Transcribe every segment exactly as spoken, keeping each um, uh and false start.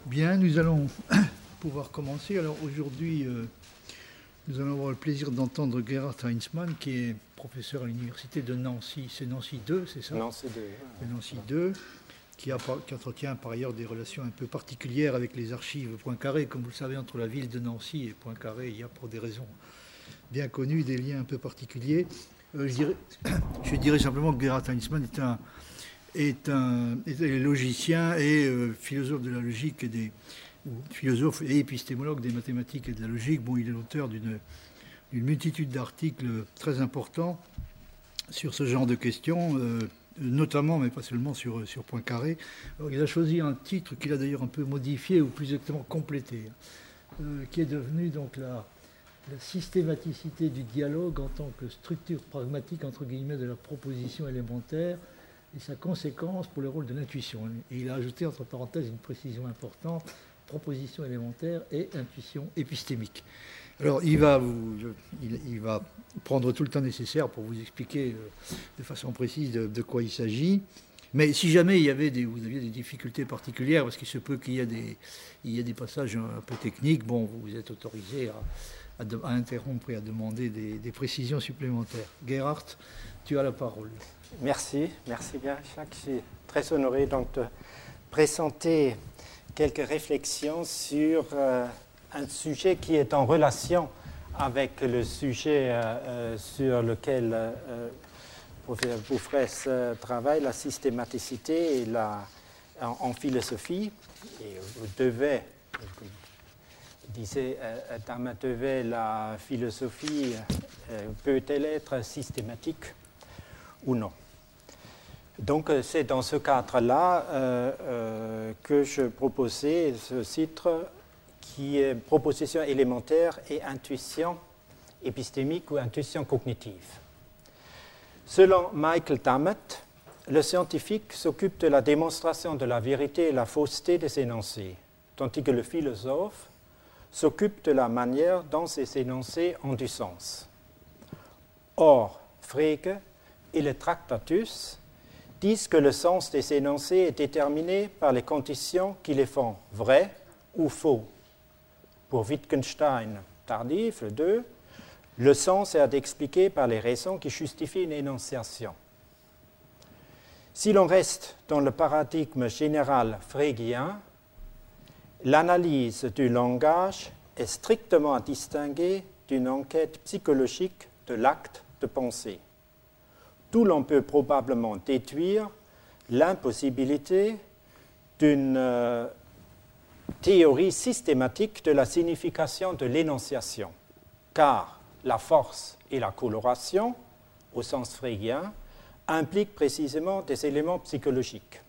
Bien, nous allons pouvoir commencer. Alors aujourd'hui, euh, nous allons avoir le plaisir d'entendre Gerhard Heinzmann, qui est professeur à l'université de Nancy. C'est Nancy deux, c'est ça? Nancy deux. Ouais. Nancy deux, qui, a, qui entretient par ailleurs des relations un peu particulières avec les archives Poincaré. Comme vous le savez, entre la ville de Nancy et Poincaré, il y a pour des raisons bien connues des liens un peu particuliers. Euh, je, dirais, je dirais simplement que Gerhard Heinzmann est un... est un est logicien et euh, philosophe de la logique et des ou philosophe et épistémologue des mathématiques et de la logique. Bon, il est l'auteur d'une d'une multitude d'articles très importants sur ce genre de questions, euh, notamment, mais pas seulement sur sur Poincaré. Alors, il a choisi un titre qu'il a d'ailleurs un peu modifié ou plus exactement complété, euh, qui est devenu donc la la systématicité du dialogue en tant que structure pragmatique entre guillemets de la proposition élémentaire et sa conséquence pour le rôle de l'intuition. Et il a ajouté entre parenthèses une précision importante, proposition élémentaire et intuition épistémique. Alors il va, vous, il, il va prendre tout le temps nécessaire pour vous expliquer euh, de façon précise de, de quoi il s'agit. Mais si jamais il y avait des, vous aviez des difficultés particulières, parce qu'il se peut qu'il y a des, il y a des passages un peu techniques, bon, vous êtes autorisé à, à, de, à interrompre et à demander des, des précisions supplémentaires. Gerhard, tu as la parole. Merci, merci bien, Jacques. Je suis très honoré donc de présenter quelques réflexions sur euh, un sujet qui est en relation avec le sujet euh, euh, sur lequel euh, professeur Bouffresse euh, travaille, la systématicité et la, en, en philosophie. Et vous devez, disait euh, Thomas Devey, la philosophie euh, peut-elle être systématique ou non. Donc c'est dans ce cadre-là euh, euh, que je proposais ce titre qui est proposition élémentaire et intuition épistémique ou intuition cognitive. Selon Michael Tammet, le scientifique s'occupe de la démonstration de la vérité et la fausseté des énoncés, tandis que le philosophe s'occupe de la manière dont ces énoncés ont du sens. Or, Frege et le Tractatus disent que le sens des énoncés est déterminé par les conditions qui les font vrais ou faux. Pour Wittgenstein, tardif, le deux, le sens est à expliquer par les raisons qui justifient une énonciation. Si l'on reste dans le paradigme général frégien, l'analyse du langage est strictement à distinguer d'une enquête psychologique de l'acte de penser. D'où l'on peut probablement déduire l'impossibilité d'une euh, théorie systématique de la signification de l'énonciation, car la force et la coloration, au sens frégien, impliquent précisément des éléments psychologiques.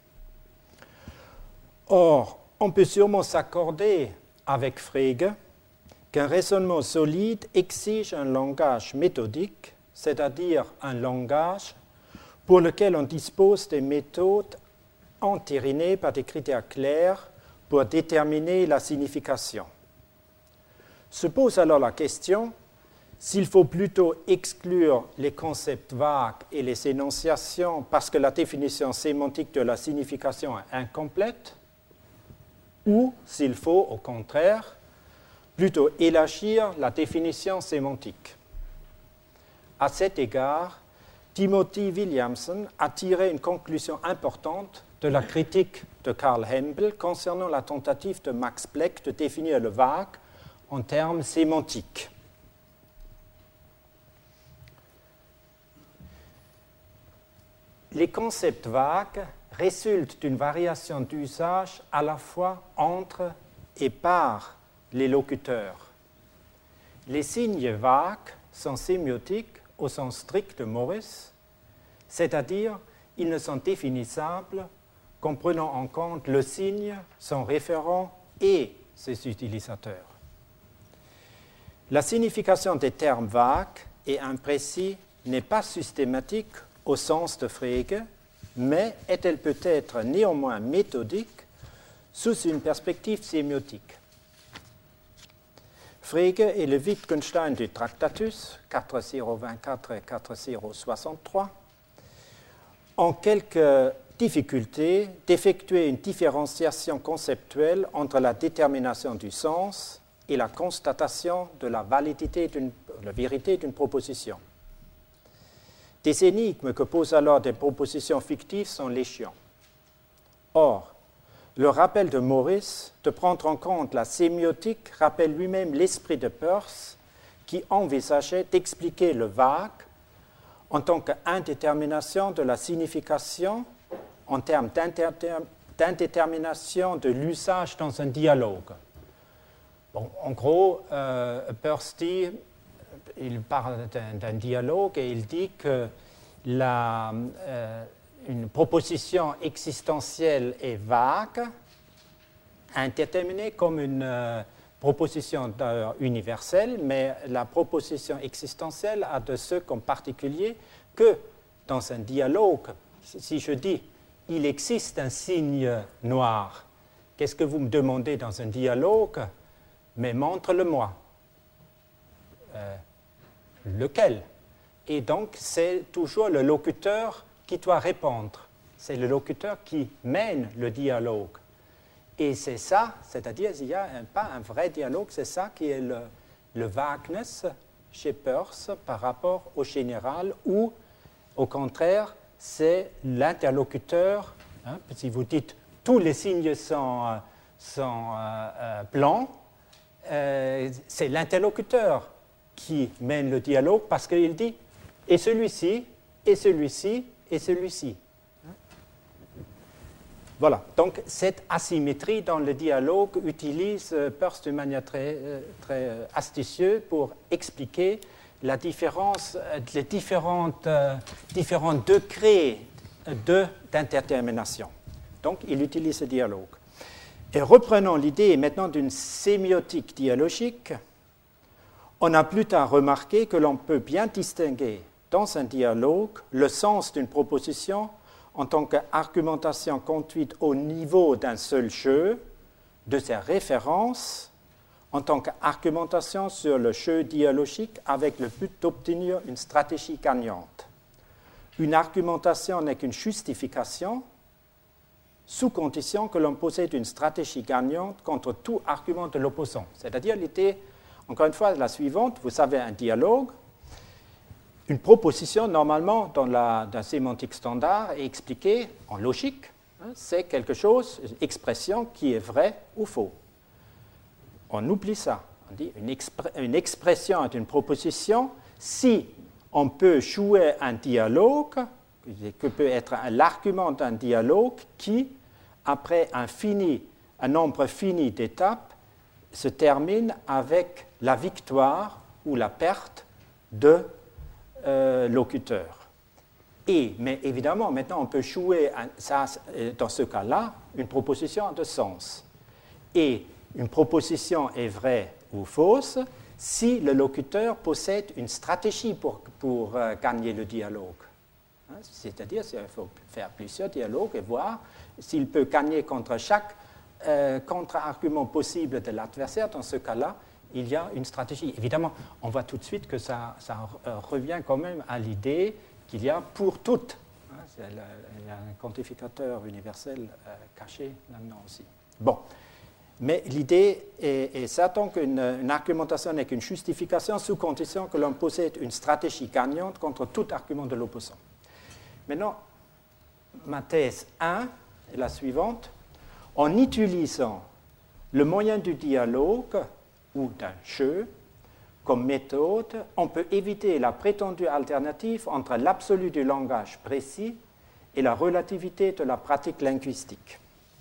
Or, on peut sûrement s'accorder avec Frege qu'un raisonnement solide exige un langage méthodique, c'est-à-dire un langage pour lequel on dispose des méthodes entérinées par des critères clairs pour déterminer la signification. Se pose alors la question s'il faut plutôt exclure les concepts vagues et les énonciations parce que la définition sémantique de la signification est incomplète, ou s'il faut, au contraire, plutôt élargir la définition sémantique. À cet égard, Timothy Williamson a tiré une conclusion importante de la critique de Karl Hempel concernant la tentative de Max Bleck de définir le vague en termes sémantiques. Les concepts vagues résultent d'une variation d'usage à la fois entre et par les locuteurs. Les signes vagues sont sémiotiques au sens strict de Morris, c'est-à-dire ils ne sont définissables qu'en prenant en compte le signe, son référent et ses utilisateurs. La signification des termes vagues et imprécis n'est pas systématique au sens de Frege, mais est-elle peut-être néanmoins méthodique sous une perspective sémiotique. Frege et le Wittgenstein du Tractatus, quatre mille vingt-quatre et quatre mille soixante-trois, ont quelques difficulté d'effectuer une différenciation conceptuelle entre la détermination du sens et la constatation de la validité d'une, la vérité d'une proposition. Des énigmes que posent alors des propositions fictives sont légion. Or, le rappel de Morris de prendre en compte la sémiotique rappelle lui-même l'esprit de Peirce qui envisageait d'expliquer le vague en tant qu'indétermination de la signification en termes d'indétermination de l'usage dans un dialogue. Bon, en gros, euh, Peirce dit, il parle d'un, d'un dialogue et il dit que la, euh, une proposition existentielle est vague, indéterminée comme une euh, proposition universelle, mais la proposition existentielle a de ce qu'en particulier que dans un dialogue, si je dis « il existe un signe noir », qu'est-ce que vous me demandez dans un dialogue? Mais montre-le-moi. Euh, lequel? Et donc, c'est toujours le locuteur qui doit répondre. C'est le locuteur qui mène le dialogue. Et c'est ça, c'est-à-dire il n'y a un, pas un vrai dialogue, c'est ça qui est le, le vagueness chez Peirce par rapport au général, ou au contraire, c'est l'interlocuteur. Hein, si vous dites tous les signes sont, sont euh, euh, blancs, euh, c'est l'interlocuteur qui mène le dialogue parce qu'il dit et celui-ci, et celui-ci, et celui-ci. Voilà, donc cette asymétrie dans le dialogue utilise euh, Peirce d'une manière très, euh, très euh, astucieuse pour expliquer la différence, euh, les différentes, euh, différents degrés de, d'indétermination. Donc, il utilise ce dialogue. Et reprenons l'idée maintenant d'une sémiotique dialogique, on a plus tard remarqué que l'on peut bien distinguer dans un dialogue le sens d'une proposition en tant qu'argumentation conduite au niveau d'un seul jeu, de ses références, en tant qu'argumentation sur le jeu dialogique avec le but d'obtenir une stratégie gagnante. Une argumentation n'est qu'une justification, sous condition que l'on possède une stratégie gagnante contre tout argument de l'opposant. C'est-à-dire l'idée, encore une fois, la suivante, vous avez un dialogue. Une proposition, normalement, dans la, dans la sémantique standard, est expliquée en logique. Hein, c'est quelque chose, une expression qui est vraie ou faux. On oublie ça. On dit une, expr- une expression est une proposition si on peut jouer un dialogue, que peut être l'argument d'un dialogue qui, après un, fini, un nombre fini d'étapes, se termine avec la victoire ou la perte de Euh, locuteur. Et, mais évidemment, maintenant, on peut jouer, un, ça, dans ce cas-là, une proposition de sens. Et une proposition est vraie ou fausse si le locuteur possède une stratégie pour, pour euh, gagner le dialogue. Hein, c'est-à-dire qu'il faut faire plusieurs dialogues et voir s'il peut gagner contre chaque euh, contre-argument possible de l'adversaire. Dans ce cas-là, il y a une stratégie. Évidemment, on voit tout de suite que ça, ça revient quand même à l'idée qu'il y a pour toutes. Il y a un quantificateur universel euh, caché là-dedans aussi. Bon, mais l'idée est, est ça, donc une, une argumentation n'est qu'une justification sous condition que l'on possède une stratégie gagnante contre tout argument de l'opposant. Maintenant, ma thèse un est la suivante. En utilisant le moyen du dialogue ou d'un jeu comme méthode, on peut éviter la prétendue alternative entre l'absolu du langage précis et la relativité de la pratique linguistique.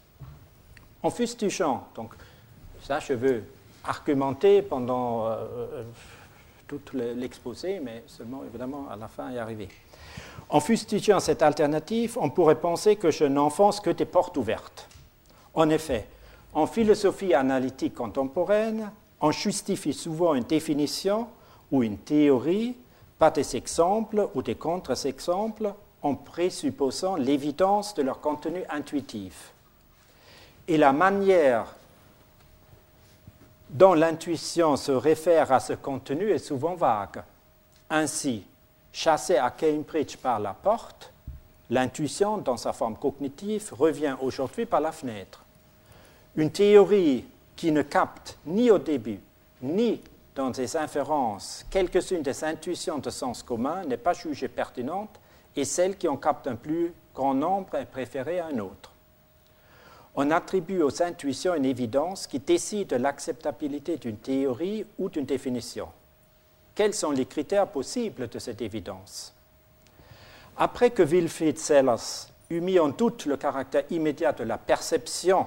En fustigeant, donc ça je veux argumenter pendant euh, tout l'exposé, mais seulement évidemment à la fin y arriver. En fustigeant cette alternative, on pourrait penser que je n'enfonce que des portes ouvertes. En effet, en philosophie analytique contemporaine, on justifie souvent une définition ou une théorie par des exemples ou des contre-exemples en présupposant l'évidence de leur contenu intuitif. Et la manière dont l'intuition se réfère à ce contenu est souvent vague. Ainsi, chassé à Cambridge par la porte, L'intuition, dans sa forme cognitive, revient aujourd'hui par la fenêtre. Une théorie qui ne capte ni au début, ni dans ses inférences quelques-unes des intuitions de sens commun n'est pas jugée pertinente et celle qui en capte un plus grand nombre est préférée à un autre. On attribue aux intuitions une évidence qui décide de l'acceptabilité d'une théorie ou d'une définition. Quels sont les critères possibles de cette évidence? Après que Wilfried Sellers eut mis en doute le caractère immédiat de la perception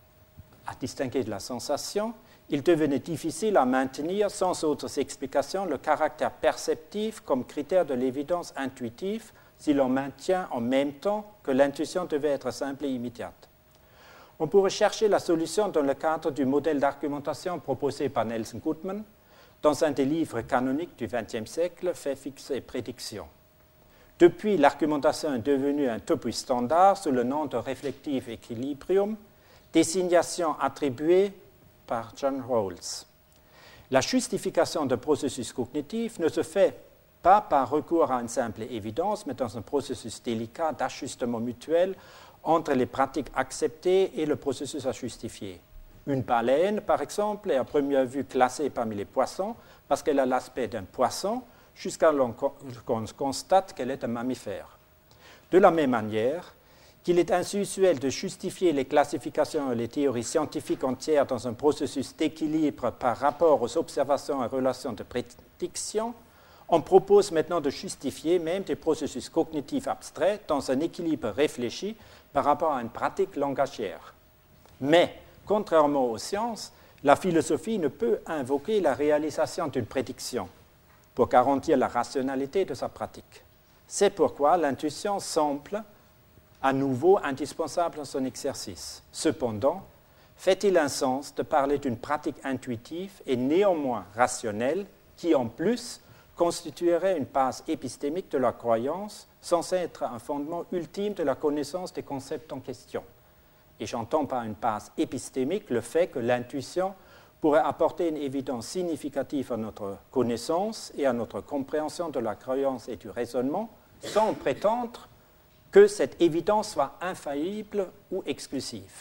à distinguer de la sensation, il devenait difficile à maintenir sans autres explications le caractère perceptif comme critère de l'évidence intuitive si l'on maintient en même temps que l'intuition devait être simple et immédiate. On pourrait chercher la solution dans le cadre du modèle d'argumentation proposé par Nelson Goodman dans un des livres canoniques du vingtième siècle, Faits, fixes et prédictions. Depuis, l'argumentation est devenue un topos standard sous le nom de Reflective Equilibrium, désignation attribuée par John Rawls. La justification de processus cognitifs ne se fait pas par recours à une simple évidence, mais dans un processus délicat d'ajustement mutuel entre les pratiques acceptées et le processus à justifier. Une baleine, par exemple, est à première vue classée parmi les poissons parce qu'elle a l'aspect d'un poisson, jusqu'à ce qu'on constate qu'elle est un mammifère. De la même manière qu'il est inusuel de justifier les classifications et les théories scientifiques entières dans un processus d'équilibre par rapport aux observations et relations de prédiction, on propose maintenant de justifier même des processus cognitifs abstraits dans un équilibre réfléchi par rapport à une pratique langagière. Mais, contrairement aux sciences, la philosophie ne peut invoquer la réalisation d'une prédiction pour garantir la rationalité de sa pratique. C'est pourquoi l'intuition semble à nouveau indispensable dans son exercice. Cependant, fait-il un sens de parler d'une pratique intuitive et néanmoins rationnelle qui, en plus, constituerait une base épistémique de la croyance, censée être un fondement ultime de la connaissance des concepts en question? Et j'entends par une base épistémique le fait que l'intuition pourrait apporter une évidence significative à notre connaissance et à notre compréhension de la croyance et du raisonnement, sans prétendre que cette évidence soit infaillible ou exclusive.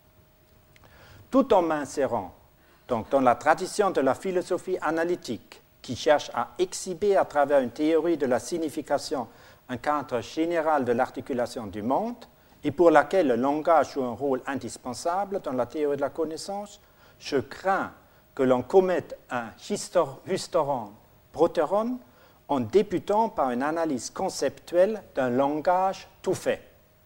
Tout en m'insérant donc dans la tradition de la philosophie analytique, qui cherche à exhiber à travers une théorie de la signification un cadre général de l'articulation du monde, et pour laquelle le langage joue un rôle indispensable dans la théorie de la connaissance, je crains que l'on commette un hysteron proteron en débutant par une analyse conceptuelle d'un langage tout fait,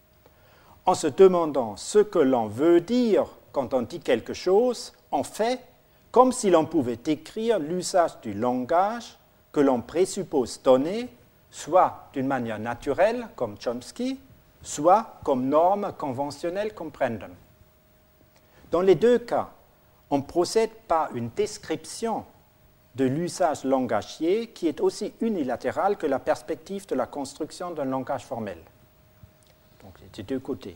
en se demandant ce que l'on veut dire quand on dit quelque chose, en fait, comme si l'on pouvait décrire l'usage du langage que l'on présuppose donner, soit d'une manière naturelle, comme Chomsky, soit comme norme conventionnelle, comme Brandon. Dans les deux cas, on procède par une description de l'usage langagier qui est aussi unilatérale que la perspective de la construction d'un langage formel. Donc, c'est des deux côtés.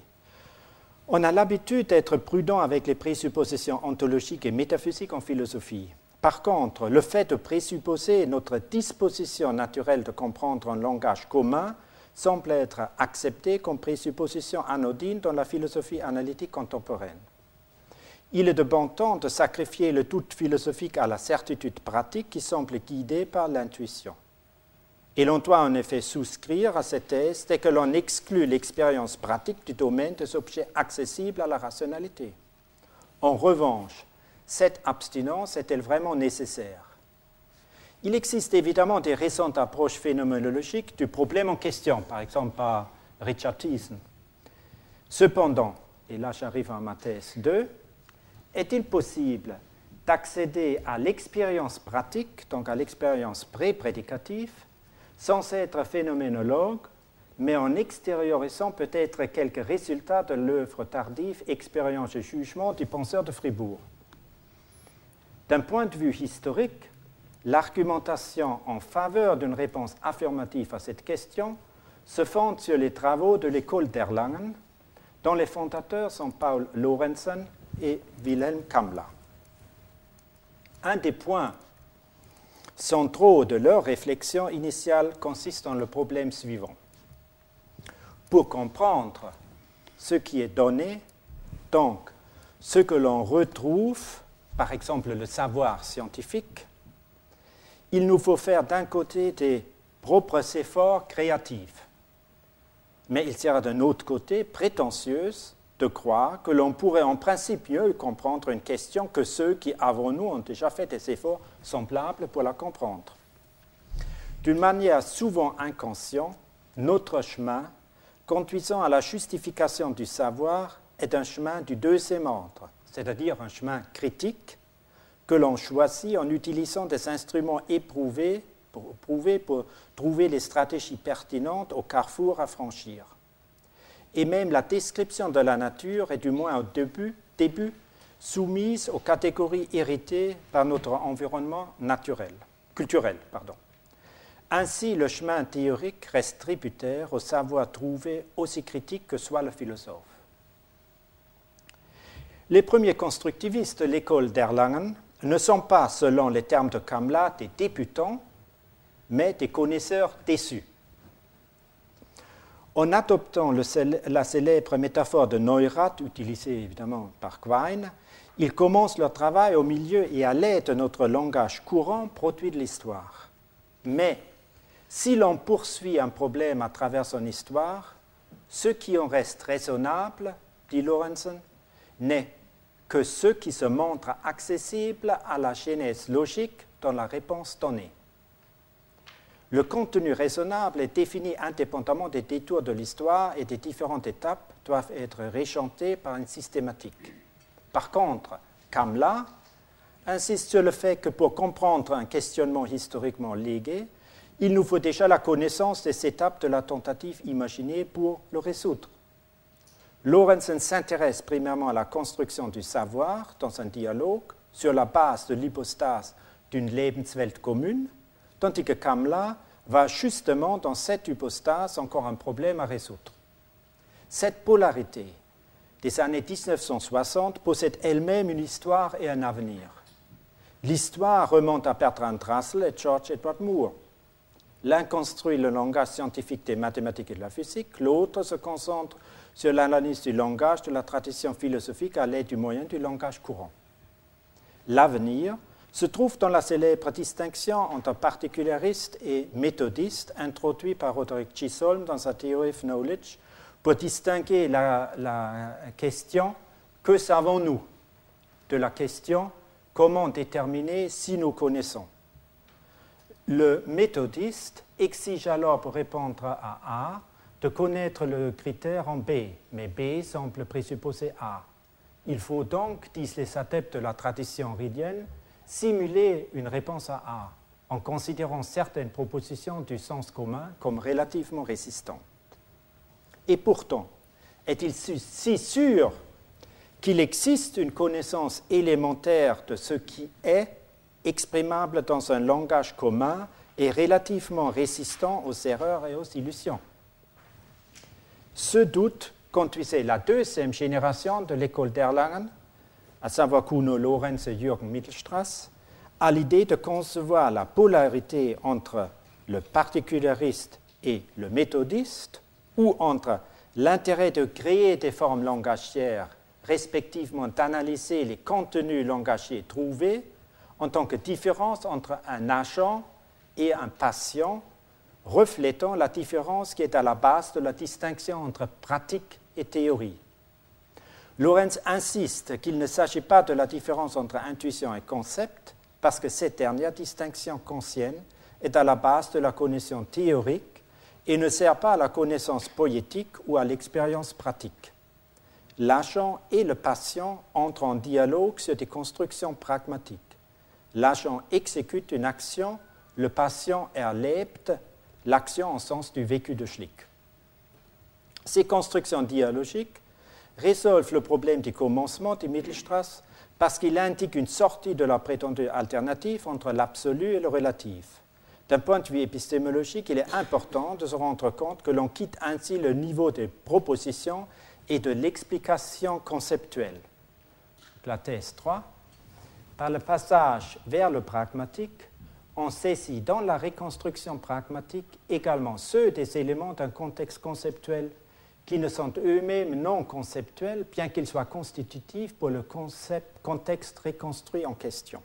On a l'habitude d'être prudent avec les présuppositions ontologiques et métaphysiques en philosophie. Par contre, le fait de présupposer notre disposition naturelle de comprendre un langage commun semble être accepté comme présupposition anodine dans la philosophie analytique contemporaine. Il est de bon ton de sacrifier le doute philosophique à la certitude pratique qui semble guidée par l'intuition. Et l'on doit en effet souscrire à cette thèse dès que l'on exclut l'expérience pratique du domaine des objets accessibles à la rationalité. En revanche, cette abstinence est-elle vraiment nécessaire? Il existe évidemment des récentes approches phénoménologiques du problème en question, par exemple par Richard Thiessen. Cependant, et là j'arrive à ma thèse deux, est-il possible d'accéder à l'expérience pratique, donc à l'expérience pré-prédicative, sans être phénoménologue, mais en extériorisant peut-être quelques résultats de l'œuvre tardive Expérience et jugement du penseur de Fribourg? D'un point de vue historique, l'argumentation en faveur d'une réponse affirmative à cette question se fonde sur les travaux de l'école d'Erlangen, dont les fondateurs sont Paul Lorentzen et Wilhelm Kammler. Un des points centraux de leur réflexion initiale consiste dans le problème suivant. pour comprendre ce qui est donné, donc ce que l'on retrouve, par exemple le savoir scientifique, il nous faut faire d'un côté des propres efforts créatifs, mais il sera d'un autre côté prétentieux de croire que l'on pourrait en principe mieux comprendre une question que ceux qui, avant nous, ont déjà fait des efforts semblables pour la comprendre. D'une manière souvent inconsciente, notre chemin conduisant à la justification du savoir est un chemin du deuxième ordre, c'est-à-dire un chemin critique que l'on choisit en utilisant des instruments éprouvés pour, éprouvés pour trouver les stratégies pertinentes au carrefour à franchir. Et même la description de la nature est du moins au début, début soumise aux catégories héritées par notre environnement naturel, culturel. Pardon. Ainsi, le chemin théorique reste tributaire au savoir trouvé, aussi critique que soit le philosophe. Les premiers constructivistes de l'école d'Erlangen ne sont pas, selon les termes de Kamla, des débutants, mais des connaisseurs déçus. En adoptant le, la célèbre métaphore de Neurath, utilisée évidemment par Quine, ils commencent leur travail au milieu et à l'aide de notre langage courant produit de l'histoire. Mais si l'on poursuit un problème à travers son histoire, ce qui en reste raisonnable, dit Lorenzen, n'est que ce qui se montre accessible à la genèse logique dans la réponse donnée. Le contenu raisonnable est défini indépendamment des détours de l'histoire et des différentes étapes doivent être réchantées par une systématique. Par contre, Kamla insiste sur le fait que pour comprendre un questionnement historiquement légué, il nous faut déjà la connaissance des étapes de la tentative imaginée pour le résoudre. Lorenzen s'intéresse primairement à la construction du savoir dans un dialogue sur la base de l'hypostase d'une Lebenswelt commune, tandis que Kamla va justement dans cette hypostase encore un problème à résoudre. Cette polarité des années mille neuf cent soixante possède elle-même une histoire et un avenir. L'histoire remonte à Bertrand Russell et George Edward Moore. L'un construit le langage scientifique des mathématiques et de la physique, l'autre se concentre sur l'analyse du langage de la tradition philosophique à l'aide du moyen du langage courant. L'avenir se trouve dans la célèbre distinction entre particulariste et méthodiste introduite par Roderick Chisholm dans sa Theory of Knowledge pour distinguer la, la question « que savons-nous » de la question « comment déterminer si nous connaissons ». Le méthodiste exige alors pour répondre à A de connaître le critère en B, mais B semble présupposer A. Il faut donc, disent les adeptes de la tradition ridienne, simuler une réponse à A, en considérant certaines propositions du sens commun comme relativement résistantes. Et pourtant, est-il si sûr qu'il existe une connaissance élémentaire de ce qui est exprimable dans un langage commun et relativement résistant aux erreurs et aux illusions? Ce doute conduisait la deuxième génération de l'école d'Erlangen, à savoir Kuno Lorenz et Jürgen Mittelstraß, à l'idée de concevoir la polarité entre le particulariste et le méthodiste, ou entre l'intérêt de créer des formes langagières, respectivement d'analyser les contenus langagiers trouvés, en tant que différence entre un agent et un patient, reflétant la différence qui est à la base de la distinction entre pratique et théorie. Lorenz insiste qu'il ne s'agit pas de la différence entre intuition et concept, parce que cette dernière distinction kantienne est à la base de la connaissance théorique et ne sert pas à la connaissance poétique ou à l'expérience pratique. L'agent et le patient entrent en dialogue sur des constructions pragmatiques. L'agent exécute une action, le patient erlebt l'action en sens du vécu de Schlick. Ces constructions dialogiques résolvent le problème du commencement de Mittelstraß parce qu'il indique une sortie de la prétendue alternative entre l'absolu et le relatif. D'un point de vue épistémologique, il est important de se rendre compte que l'on quitte ainsi le niveau des propositions et de l'explication conceptuelle. La thèse trois. Par le passage vers le pragmatique, on saisit dans la reconstruction pragmatique également ceux des éléments d'un contexte conceptuel qui ne sont eux-mêmes non conceptuels, bien qu'ils soient constitutifs pour le concept, contexte reconstruit en question.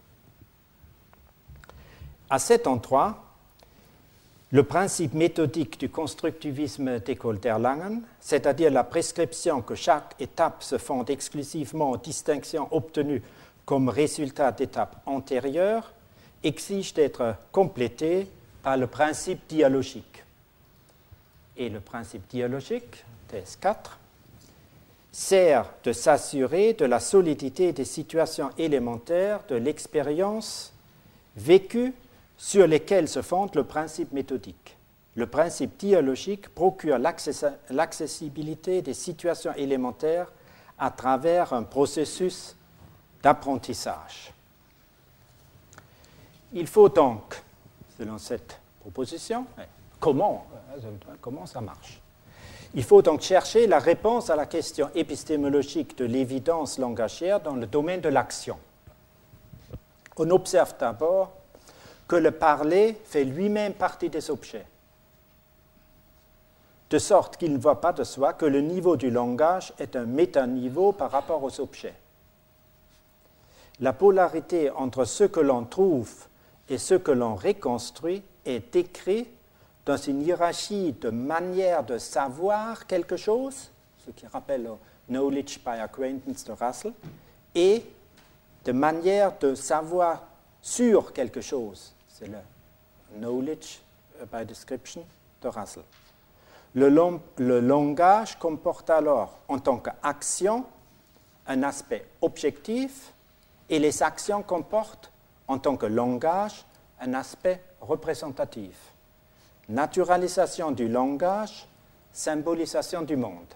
À cet endroit, le principe méthodique du constructivisme d'école d'Erlangen, c'est-à-dire la prescription que chaque étape se fonde exclusivement aux distinctions obtenues comme résultat d'étapes antérieures, exige d'être complété par le principe dialogique. Et le principe dialogique, thèse quatre, sert de s'assurer de la solidité des situations élémentaires de l'expérience vécue sur lesquelles se fonde le principe méthodique. Le principe dialogique procure l'accessibilité des situations élémentaires à travers un processus d'apprentissage. Il faut donc, selon cette proposition, comment, comment ça marche? Il faut donc chercher la réponse à la question épistémologique de l'évidence langagière dans le domaine de l'action. On observe d'abord que le parler fait lui-même partie des objets, de sorte qu'il ne va pas de soi que le niveau du langage est un métaniveau par rapport aux objets. La polarité entre ce que l'on trouve et ce que l'on reconstruit est décrite dans une hiérarchie de manière de savoir quelque chose, ce qui rappelle le knowledge by acquaintance de Russell, et de manière de savoir sur quelque chose. C'est le knowledge by description de Russell. Le, long, le langage comporte alors, en tant qu'action, un aspect objectif, et les actions comportent, en tant que langage, un aspect représentatif. Naturalisation du langage, symbolisation du monde.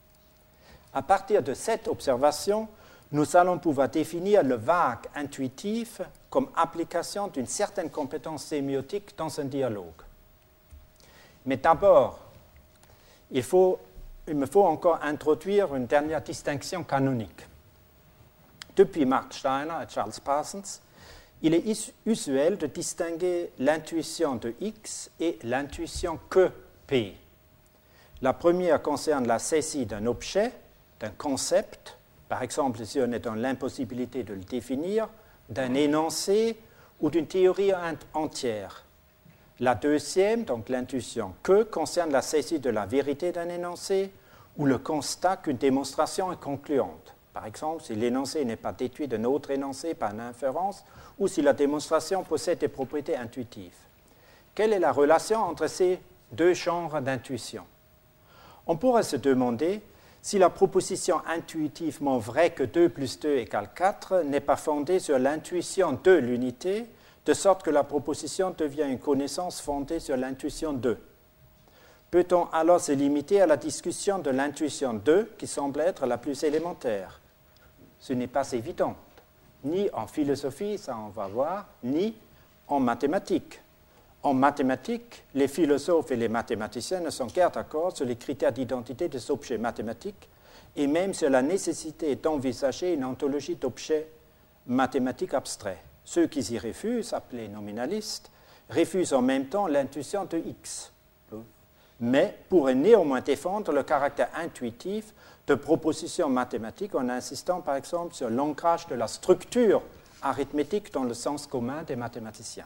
À partir de cette observation, nous allons pouvoir définir le vague intuitif comme application d'une certaine compétence sémiotique dans un dialogue. Mais d'abord, il, faut, il me faut encore introduire une dernière distinction canonique. Depuis Mark Steiner et Charles Parsons, il est usuel de distinguer l'intuition de X et l'intuition que P. La première concerne la saisie d'un objet, d'un concept, par exemple si on est dans l'impossibilité de le définir, d'un énoncé ou d'une théorie entière. La deuxième, donc l'intuition que, concerne la saisie de la vérité d'un énoncé ou le constat qu'une démonstration est concluante. Par exemple, si l'énoncé n'est pas déduit d'un autre énoncé par une inférence ou si la démonstration possède des propriétés intuitives. Quelle est la relation entre ces deux genres d'intuition? On pourrait se demander si la proposition intuitivement vraie que deux plus deux égale quatre n'est pas fondée sur l'intuition de l'unité, de sorte que la proposition devient une connaissance fondée sur l'intuition de. Peut-on alors se limiter à la discussion de l'intuition de, qui semble être la plus élémentaire? Ce n'est pas évident, ni en philosophie, ça on va voir, ni en mathématiques. En mathématiques, les philosophes et les mathématiciens ne sont guère d'accord sur les critères d'identité des objets mathématiques et même sur la nécessité d'envisager une ontologie d'objets mathématiques abstraits. Ceux qui y refusent, appelés nominalistes, refusent en même temps l'intuition de X, mais pourraient néanmoins défendre le caractère intuitif de propositions mathématiques en insistant par exemple sur l'ancrage de la structure arithmétique dans le sens commun des mathématiciens.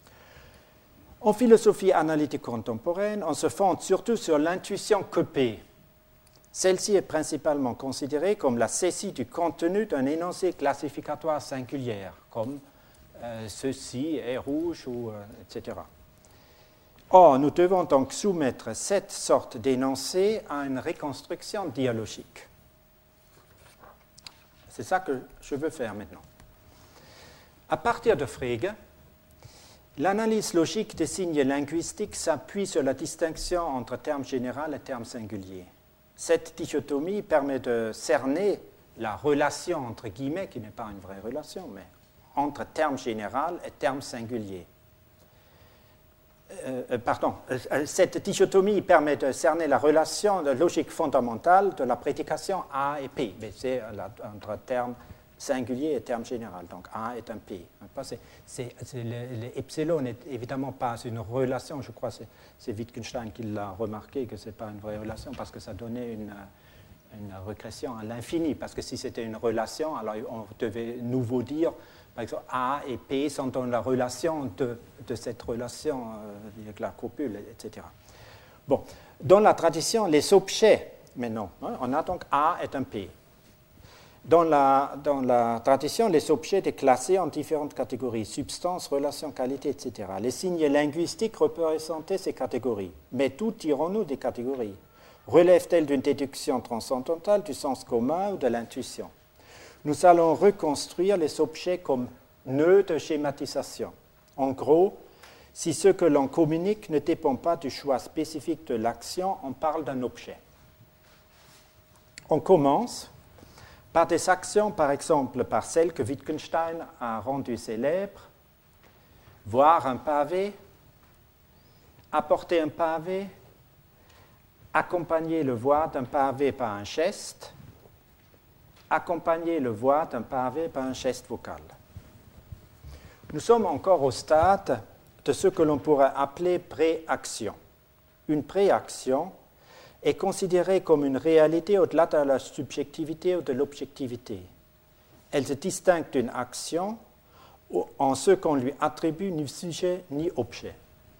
En philosophie analytique contemporaine, on se fonde surtout sur l'intuition que P. Celle-ci est principalement considérée comme la saisie du contenu d'un énoncé classificatoire singulier, comme euh, ceci est rouge, ou, euh, et cetera. Or, nous devons donc soumettre cette sorte d'énoncé à une reconstruction dialogique. C'est ça que je veux faire maintenant. À partir de Frege, l'analyse logique des signes linguistiques s'appuie sur la distinction entre termes général et termes singuliers. Cette dichotomie permet de cerner la relation, entre guillemets, qui n'est pas une vraie relation, mais entre terme général et terme singulier. Euh, pardon, cette dichotomie permet de cerner la relation de logique fondamentale de la prédication A et P, mais c'est entre termes singulier et terme général. Donc A est un P. C'est, c'est, c'est le, le epsilon n'est évidemment pas une relation. Je crois que c'est, c'est Wittgenstein qui l'a remarqué que ce n'est pas une vraie relation parce que ça donnait une, une régression à l'infini. Parce que si c'était une relation, alors on devait nouveau dire, par exemple, A et P sont dans la relation de, de cette relation euh, avec la copule, et cetera. Bon, dans la tradition, les objets, maintenant, hein, on a donc A est un P. Dans la, dans la tradition, les objets étaient classés en différentes catégories, substance, relation, qualité, et cetera. Les signes linguistiques représentaient ces catégories. Mais d'où tirons-nous des catégories? Relèvent-elles d'une déduction transcendantale, du sens commun ou de l'intuition? Nous allons reconstruire les objets comme nœuds de schématisation. En gros, si ce que l'on communique ne dépend pas du choix spécifique de l'action, on parle d'un objet. On commence par des actions, par exemple, par celle que Wittgenstein a rendue célèbre, voir un pavé, apporter un pavé, accompagner le voir d'un pavé par un geste, accompagner le voir d'un pavé par un geste vocal. Nous sommes encore au stade de ce que l'on pourrait appeler préaction. Une préaction est considérée comme une réalité au-delà de la subjectivité ou de l'objectivité. Elle se distingue d'une action en ce qu'on lui attribue ni sujet ni objet.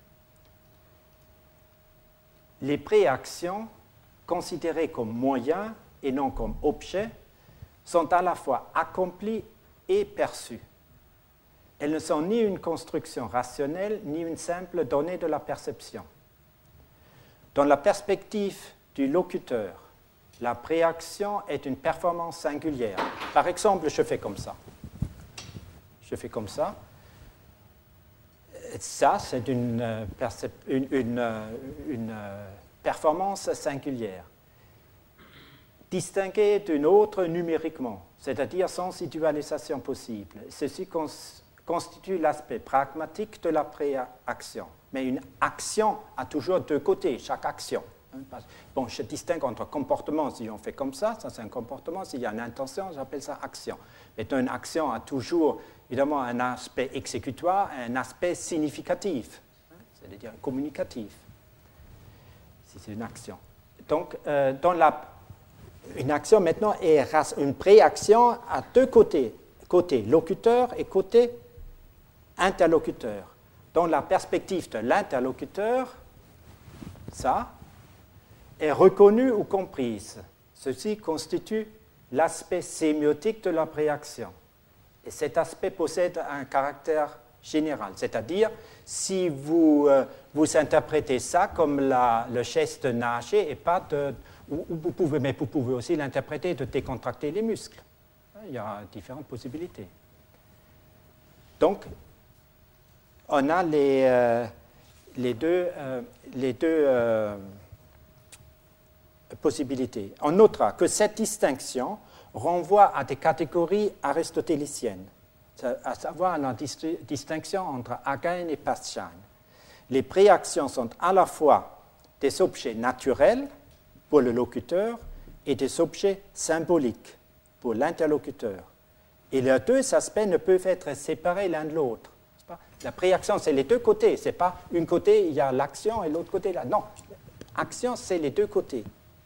Les préactions, considérées comme moyens et non comme objets, sont à la fois accomplies et perçues. Elles ne sont ni une construction rationnelle, ni une simple donnée de la perception. Dans la perspective du locuteur, la préaction est une performance singulière. Par exemple, je fais comme ça. Je fais comme ça. Ça, c'est une, une, une, une performance singulière. Distinguée d'une autre numériquement, c'est-à-dire sans individualisation possible. Ceci constitue l'aspect pragmatique de la préaction. Mais une action a toujours deux côtés, chaque action. Bon, je distingue entre comportement, si on fait comme ça, ça c'est un comportement, s'il y a une intention, j'appelle ça action. Mais une action a toujours, évidemment, un aspect exécutoire et un aspect significatif, c'est-à-dire communicatif, si c'est une action. Donc, euh, dans la, une action maintenant est une préaction à deux côtés, côté locuteur et côté interlocuteur. Dans la perspective de l'interlocuteur, ça est reconnu ou comprise. Ceci constitue l'aspect sémiotique de la préaction. Et cet aspect possède un caractère général, c'est-à-dire si vous, euh, vous interprétez ça comme la, le geste de nager et pas de... Ou, ou vous pouvez, mais vous pouvez aussi l'interpréter de décontracter les muscles. Il y a différentes possibilités. Donc, on a les, euh, les deux, euh, les deux euh, possibilités. On notera que cette distinction renvoie à des catégories aristotéliciennes, à savoir la distinction entre Hagen et Paschen. Les préactions sont à la fois des objets naturels pour le locuteur et des objets symboliques pour l'interlocuteur. Et les deux aspects ne peuvent être séparés l'un de l'autre. La préaction, c'est les deux côtés. Ce n'est pas un côté, il y a l'action et l'autre côté, là. Non, action, c'est les deux côtés.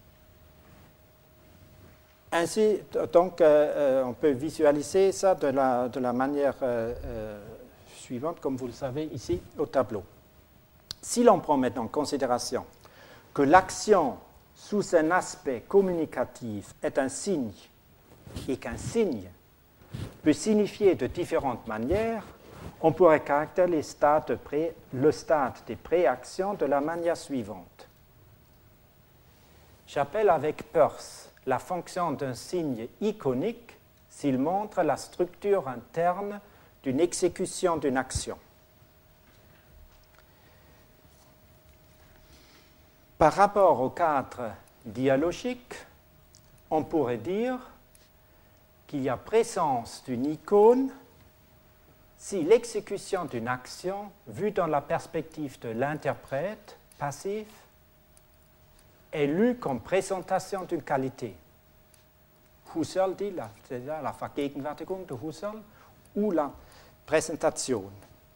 Ainsi, donc, euh, on peut visualiser ça de la, de la manière euh, euh, suivante, comme vous le savez ici au tableau. Si l'on prend maintenant en considération que l'action sous un aspect communicatif est un signe et qu'un signe peut signifier de différentes manières, on pourrait caractériser le stade, de pré, le stade des préactions de la manière suivante. J'appelle avec Peirce la fonction d'un signe iconique s'il montre la structure interne d'une exécution d'une action. Par rapport au cadre dialogique, on pourrait dire qu'il y a présence d'une icône si l'exécution d'une action, vue dans la perspective de l'interprète passif, est lue comme présentation d'une qualité. Husserl dit, c'est-à-dire la Vergegenwärtigung de Husserl, ou la Präsentation.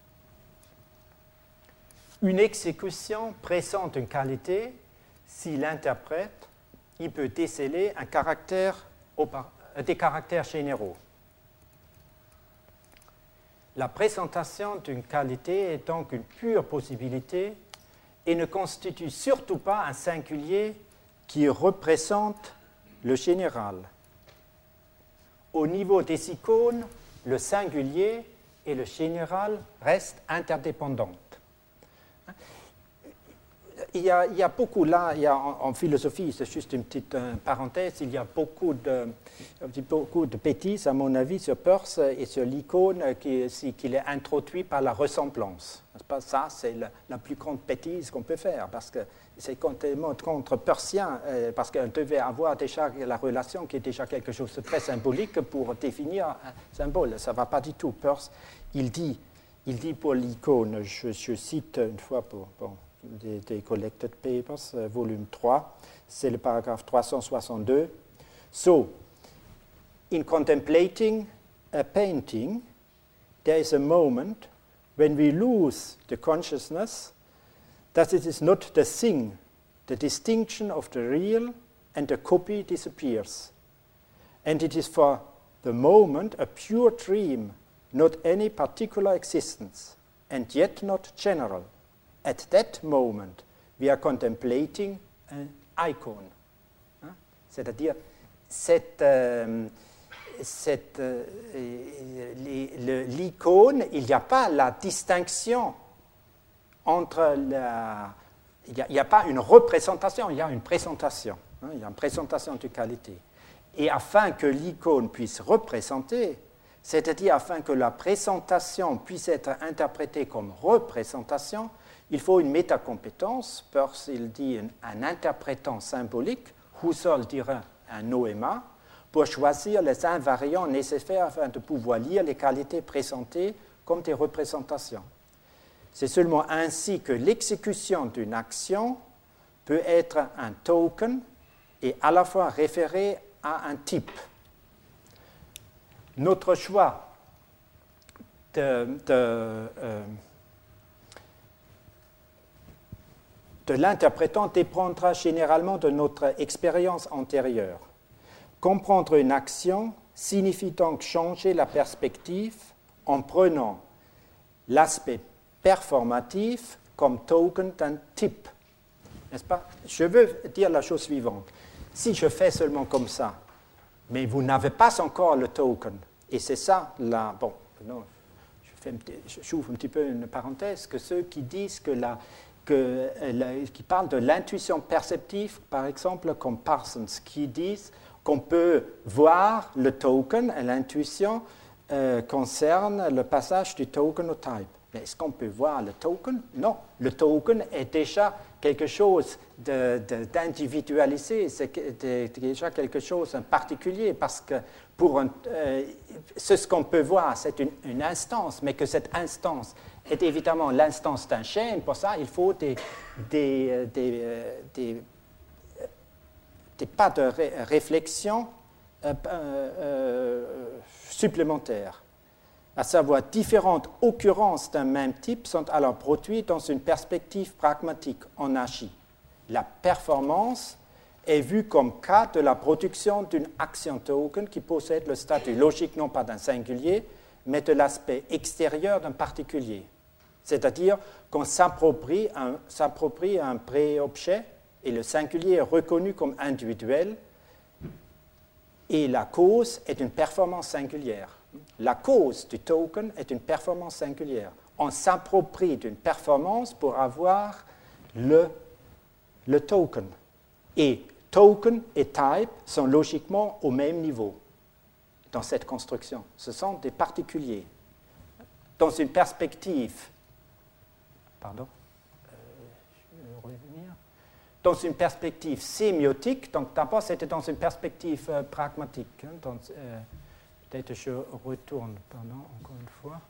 Une exécution présente une qualité si l'interprète il peut déceler un caractère, des caractères généraux. La présentation d'une qualité est donc une pure possibilité et ne constitue surtout pas un singulier qui représente le général. Au niveau des icônes, le singulier et le général restent interdépendants. Il y, a, il y a beaucoup là, il y a en, en philosophie, c'est juste une petite euh, parenthèse, il y a beaucoup de, beaucoup de bêtises, à mon avis, sur Peirce et sur l'icône qui, si, qui est introduit par la ressemblance. Pas ça, c'est la, la plus grande bêtise qu'on peut faire, parce que c'est complètement contre Peircien, euh, parce qu'on devait avoir déjà la relation qui est déjà quelque chose de très symbolique pour définir un symbole. Ça ne va pas du tout. Peirce, il dit, il dit pour l'icône, je, je cite une fois pour... Bon, Des, des Collected Papers, euh, volume trois, c'est le paragraphe trois cent soixante-deux. So, in contemplating a painting, there is a moment when we lose the consciousness that it is not the thing, the distinction of the real and the copy disappears. And it is for the moment a pure dream, not any particular existence, and yet not general. At that moment, we are contemplating an icon. Hein? C'est-à-dire, cette, euh, cette, euh, l'icône, il n'y a pas la distinction entre la... Il n'y a, a pas une représentation, il y a une présentation. Hein? Il y a une présentation de qualité. Et afin que l'icône puisse représenter, c'est-à-dire afin que la présentation puisse être interprétée comme représentation, il faut une métacompétence. Peirce, il dit un, un interprétant symbolique, Husserl dirait un noéma, pour choisir les invariants nécessaires afin de pouvoir lire les qualités présentées comme des représentations. C'est seulement ainsi que l'exécution d'une action peut être un token et à la fois référer à un type. Notre choix de... de euh, de l'interprétant dépendra généralement de notre expérience antérieure. Comprendre une action signifie donc changer la perspective en prenant l'aspect performatif comme token d'un type. N'est-ce pas? Je veux dire la chose suivante. Si je fais seulement comme ça, mais vous n'avez pas encore le token, et c'est ça, la, bon, non, je fais, j'ouvre un petit peu une parenthèse, que ceux qui disent que la Que, qui parlent de l'intuition perceptive, par exemple, comme Parsons, qui disent qu'on peut voir le token et l'intuition euh, concerne le passage du token au type. Mais est-ce qu'on peut voir le token? Non. Le token est déjà quelque chose de, de, d'individualisé, c'est déjà quelque chose de particulier, parce que pour un, euh, ce qu'on peut voir, c'est une, une instance, mais que cette instance est évidemment l'instance d'un chaîne. Pour ça, il faut des, des, des, des, des pas de ré, réflexion euh, euh, supplémentaires, à savoir différentes occurrences d'un même type sont alors produites dans une perspective pragmatique en archi. La performance est vue comme cas de la production d'une action token qui possède le statut logique non pas d'un singulier, mais de l'aspect extérieur d'un particulier. C'est-à-dire qu'on s'approprie un, s'approprie un pré-objet et le singulier est reconnu comme individuel et la cause est une performance singulière. La cause du token est une performance singulière. On s'approprie d'une performance pour avoir le, le token. Et token et type sont logiquement au même niveau dans cette construction. Ce sont des particuliers. Dans une perspective, pardon, euh, je vais revenir. Dans une perspective sémiotique, donc d'abord c'était dans une perspective euh, pragmatique. Hein, dans, euh, peut-être je retourne, pardon, encore une fois.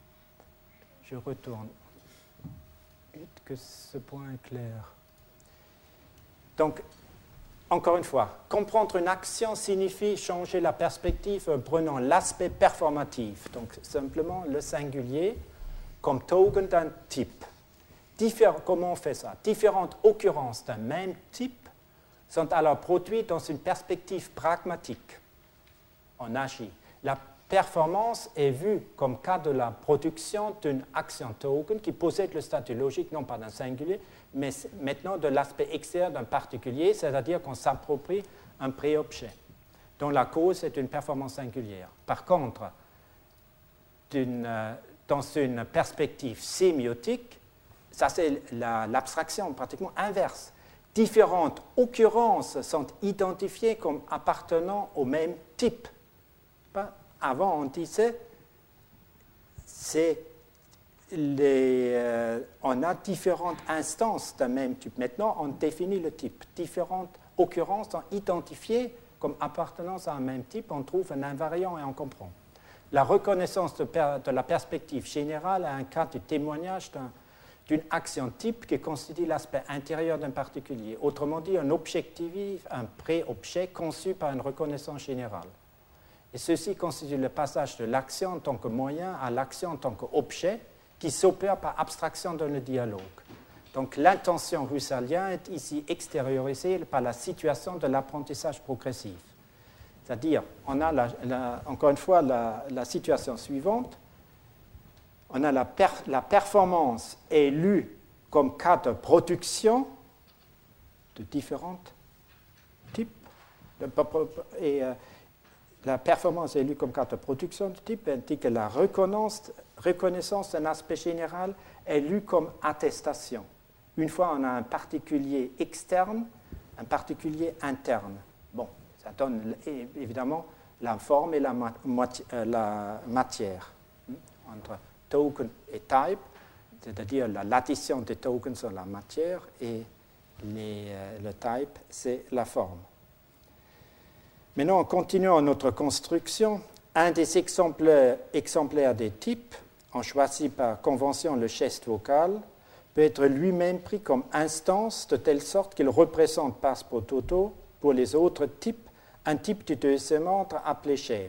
Je retourne. Vite que ce point est clair. Donc, encore une fois, comprendre une action signifie changer la perspective en prenant l'aspect performatif, donc simplement le singulier, comme token d'un type. Diffé- comment on fait ça? Différentes occurrences d'un même type sont alors produites dans une perspective pragmatique. On agit. La performance est vue comme cas de la production d'une action token qui possède le statut logique non pas d'un singulier, mais maintenant de l'aspect extérieur d'un particulier, c'est-à-dire qu'on s'approprie un pré-objet, dont la cause est une performance singulière. Par contre, euh, dans une perspective sémiotique, ça c'est la, l'abstraction pratiquement inverse. Différentes occurrences sont identifiées comme appartenant au même type. Avant, on disait, c'est les, euh, on a différentes instances d'un même type. Maintenant, on définit le type. Différentes occurrences sont identifiées comme appartenance à un même type. On trouve un invariant et on comprend. La reconnaissance de, per, de la perspective générale est un cas de témoignage d'un, d'une action type qui constitue l'aspect intérieur d'un particulier. Autrement dit, un objectif, un pré-objet conçu par une reconnaissance générale. Et ceci constitue le passage de l'action en tant que moyen à l'action en tant qu'objet qui s'opère par abstraction dans le dialogue. Donc l'intention husserlienne est ici extériorisée par la situation de l'apprentissage progressif. C'est-à-dire, on a la, la, encore une fois la, la situation suivante, on a la, per, la performance est lue comme cas de production de différents types, et euh, la performance est lue comme cas de production de type, indique que la reconnaissance d'un aspect général est lue comme attestation. Une fois, on a un particulier externe, un particulier interne. Bon, ça donne évidemment la forme et la, la matière. Entre token et type, c'est-à-dire l'addition des tokens sur la matière et les, le type, c'est la forme. Maintenant, en continuant notre construction, un des exemplaires, exemplaires des types, on choisit par convention le geste vocal, peut être lui-même pris comme instance de telle sorte qu'il représente passe pro toto pour les autres types un type du deuxième ordre appelé schème.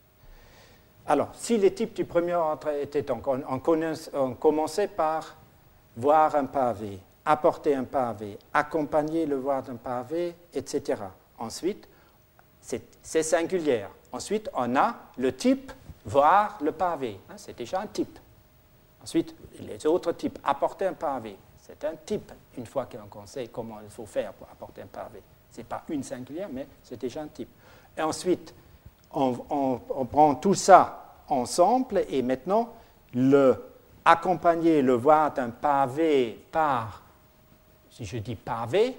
Alors, si les types du premier ordre étaient donc, on, on, on commençait par voir un pavé, apporter un pavé, accompagner le voir d'un pavé, et cetera. Ensuite, c'est, c'est singulière. Ensuite, on a le type voir le pavé. Hein, c'est déjà un type. Ensuite, les autres types, apporter un pavé. C'est un type, une fois qu'on sait comment il faut faire pour apporter un pavé. Ce n'est pas une singulière, mais c'est déjà un type. Et ensuite, on, on, on prend tout ça ensemble et maintenant, le accompagner le voir d'un pavé par, si je dis pavé,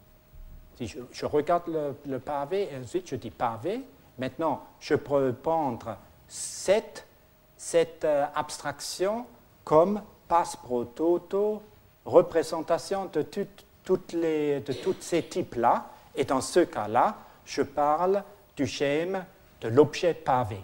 si je, je regarde le, le pavé et ensuite je dis pavé, maintenant je peux prendre cette, cette euh, abstraction comme passe pro toto, représentation de, tout, toutes les, de tous ces types-là, et dans ce cas-là, je parle du schème de l'objet pavé.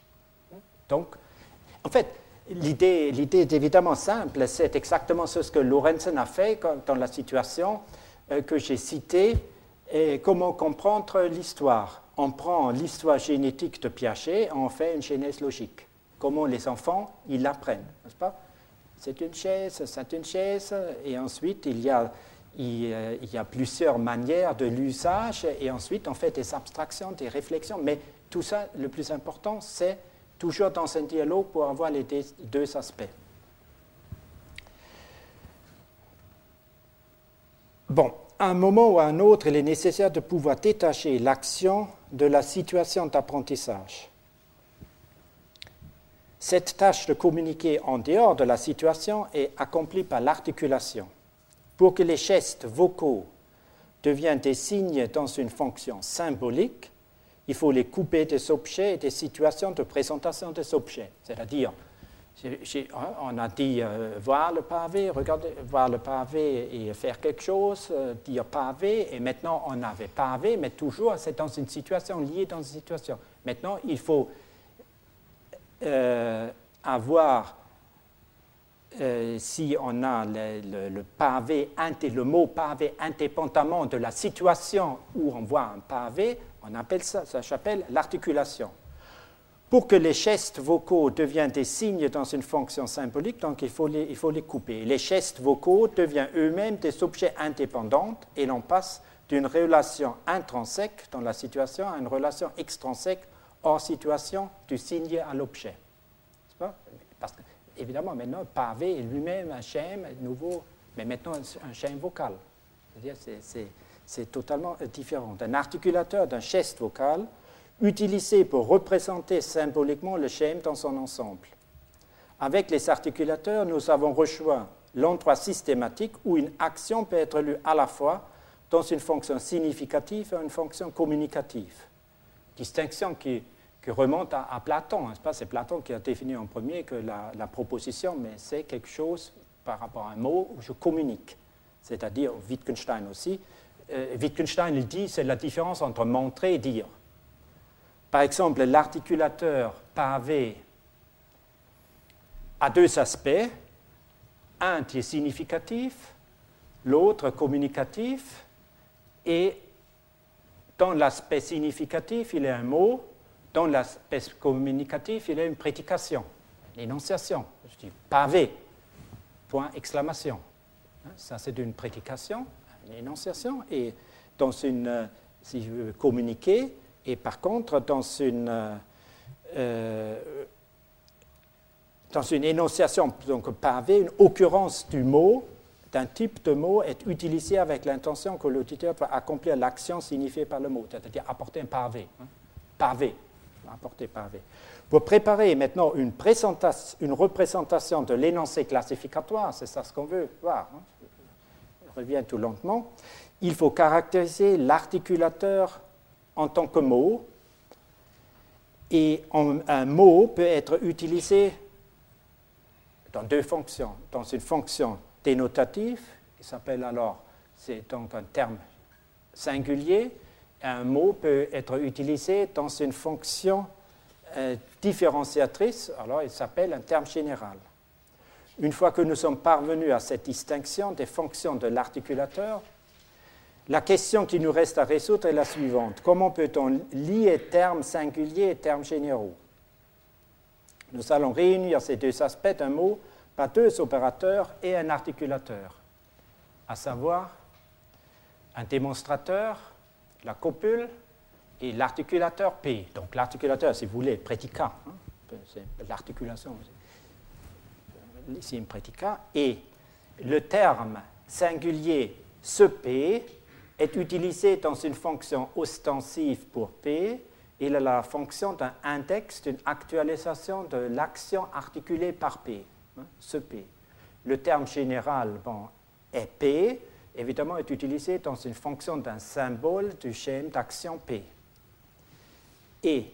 Donc, en fait, l'idée, l'idée est évidemment simple, c'est exactement ce que Lorenzen a fait dans la situation euh, que j'ai citée. Et comment comprendre l'histoire? On prend l'histoire génétique de Piaget et on fait une genèse logique. Comment les enfants, ils l'apprennent, n'est-ce pas? C'est une chaise, c'est une chaise, et ensuite il y a, il, il y a plusieurs manières de l'usage, et ensuite on fait des abstractions, des réflexions, mais tout ça, le plus important, c'est toujours dans un dialogue pour avoir les deux aspects. Bon. À un moment ou à un autre, il est nécessaire de pouvoir détacher l'action de la situation d'apprentissage. Cette tâche de communiquer en dehors de la situation est accomplie par l'articulation. Pour que les gestes vocaux deviennent des signes dans une fonction symbolique, il faut les couper des objets et des situations de présentation des objets. C'est-à-dire, j'ai, j'ai, on a dit euh, voir le pavé, regarder, voir le pavé et faire quelque chose, euh, dire pavé, et maintenant on avait pavé, mais toujours c'est dans une situation liée dans une situation. Maintenant, il faut euh, avoir euh, si on a le, le, le, pavé, le mot pavé indépendamment de la situation où on voit un pavé, on appelle ça, ça s'appelle l'articulation. Pour que les gestes vocaux deviennent des signes dans une fonction symbolique, donc il faut les, il faut les couper. Les gestes vocaux deviennent eux-mêmes des objets indépendants et l'on passe d'une relation intrinsèque dans la situation à une relation extrinsèque hors situation du signe à l'objet. Parce que, évidemment, maintenant, pavé est lui-même un schème nouveau, mais maintenant un schème vocal. C'est-à-dire c'est totalement différent. Un articulateur d'un geste vocal utilisé pour représenter symboliquement le schème dans son ensemble. Avec les articulateurs, nous avons rejoint l'endroit systématique où une action peut être lue à la fois dans une fonction significative et une fonction communicative. Distinction qui, qui remonte à, à Platon. C'est Platon qui a défini en premier que la, la proposition, mais c'est quelque chose par rapport à un mot où je communique. C'est-à-dire, Wittgenstein aussi, euh, Wittgenstein il dit c'est la différence entre montrer et dire. Par exemple, l'articulateur pavé a deux aspects, un qui est significatif, l'autre communicatif, et dans l'aspect significatif, il y a un mot, dans l'aspect communicatif, il y a une prédication, une énonciation. Je dis pavé, point exclamation. Ça, c'est une prédication, une énonciation, et dans une, si je veux communiquer, et par contre, dans une, euh, dans une énonciation, donc pavé, une occurrence du mot, d'un type de mot est utilisé avec l'intention que l'auditeur va accomplir l'action signifiée par le mot, c'est-à-dire apporter un pavé. Hein, pavé, apporter pavé. Pour préparer maintenant une, une représentation de l'énoncé classificatoire, c'est ça ce qu'on veut voir, hein, je reviens tout lentement, il faut caractériser l'articulateur en tant que mot, et en, un mot peut être utilisé dans deux fonctions. Dans une fonction dénotative, qui s'appelle alors, c'est donc un terme singulier, un mot peut être utilisé dans une fonction euh, différenciatrice, alors il s'appelle un terme général. Une fois que nous sommes parvenus à cette distinction des fonctions de l'articulateur, la question qui nous reste à résoudre est la suivante. Comment peut-on lier termes singuliers et termes généraux? Nous allons réunir ces deux aspects d'un mot par deux opérateurs et un articulateur, à savoir un démonstrateur, la copule, et l'articulateur P. Donc l'articulateur, si vous voulez, prédicat, hein, c'est l'articulation, ici un prédicat, et le terme singulier ce P est utilisé dans une fonction ostensive pour P. Il a la fonction d'un index, d'une actualisation de l'action articulée par P, hein, ce P. Le terme général bon, est P, évidemment, est utilisé dans une fonction d'un symbole du schème d'action P. Et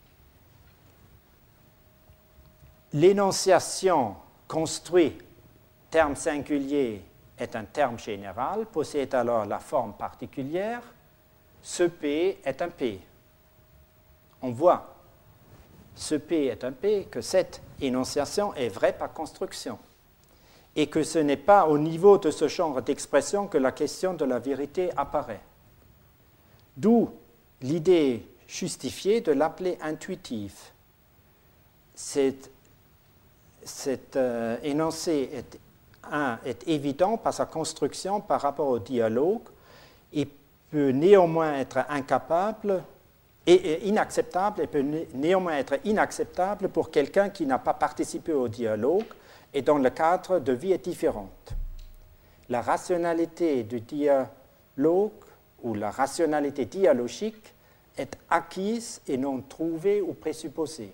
l'énonciation construite terme singulier est un terme général, possède alors la forme particulière, ce P est un P. On voit, ce P est un P, que cette énonciation est vraie par construction, et que ce n'est pas au niveau de ce genre d'expression que la question de la vérité apparaît. D'où l'idée justifiée de l'appeler intuitif. Cet, cet euh, énoncé est Un est évident par sa construction par rapport au dialogue et peut néanmoins être incapable et, et inacceptable et peut né, néanmoins être inacceptable pour quelqu'un qui n'a pas participé au dialogue et dont le cadre de vie est différent. La rationalité du dialogue ou la rationalité dialogique est acquise et non trouvée ou présupposée.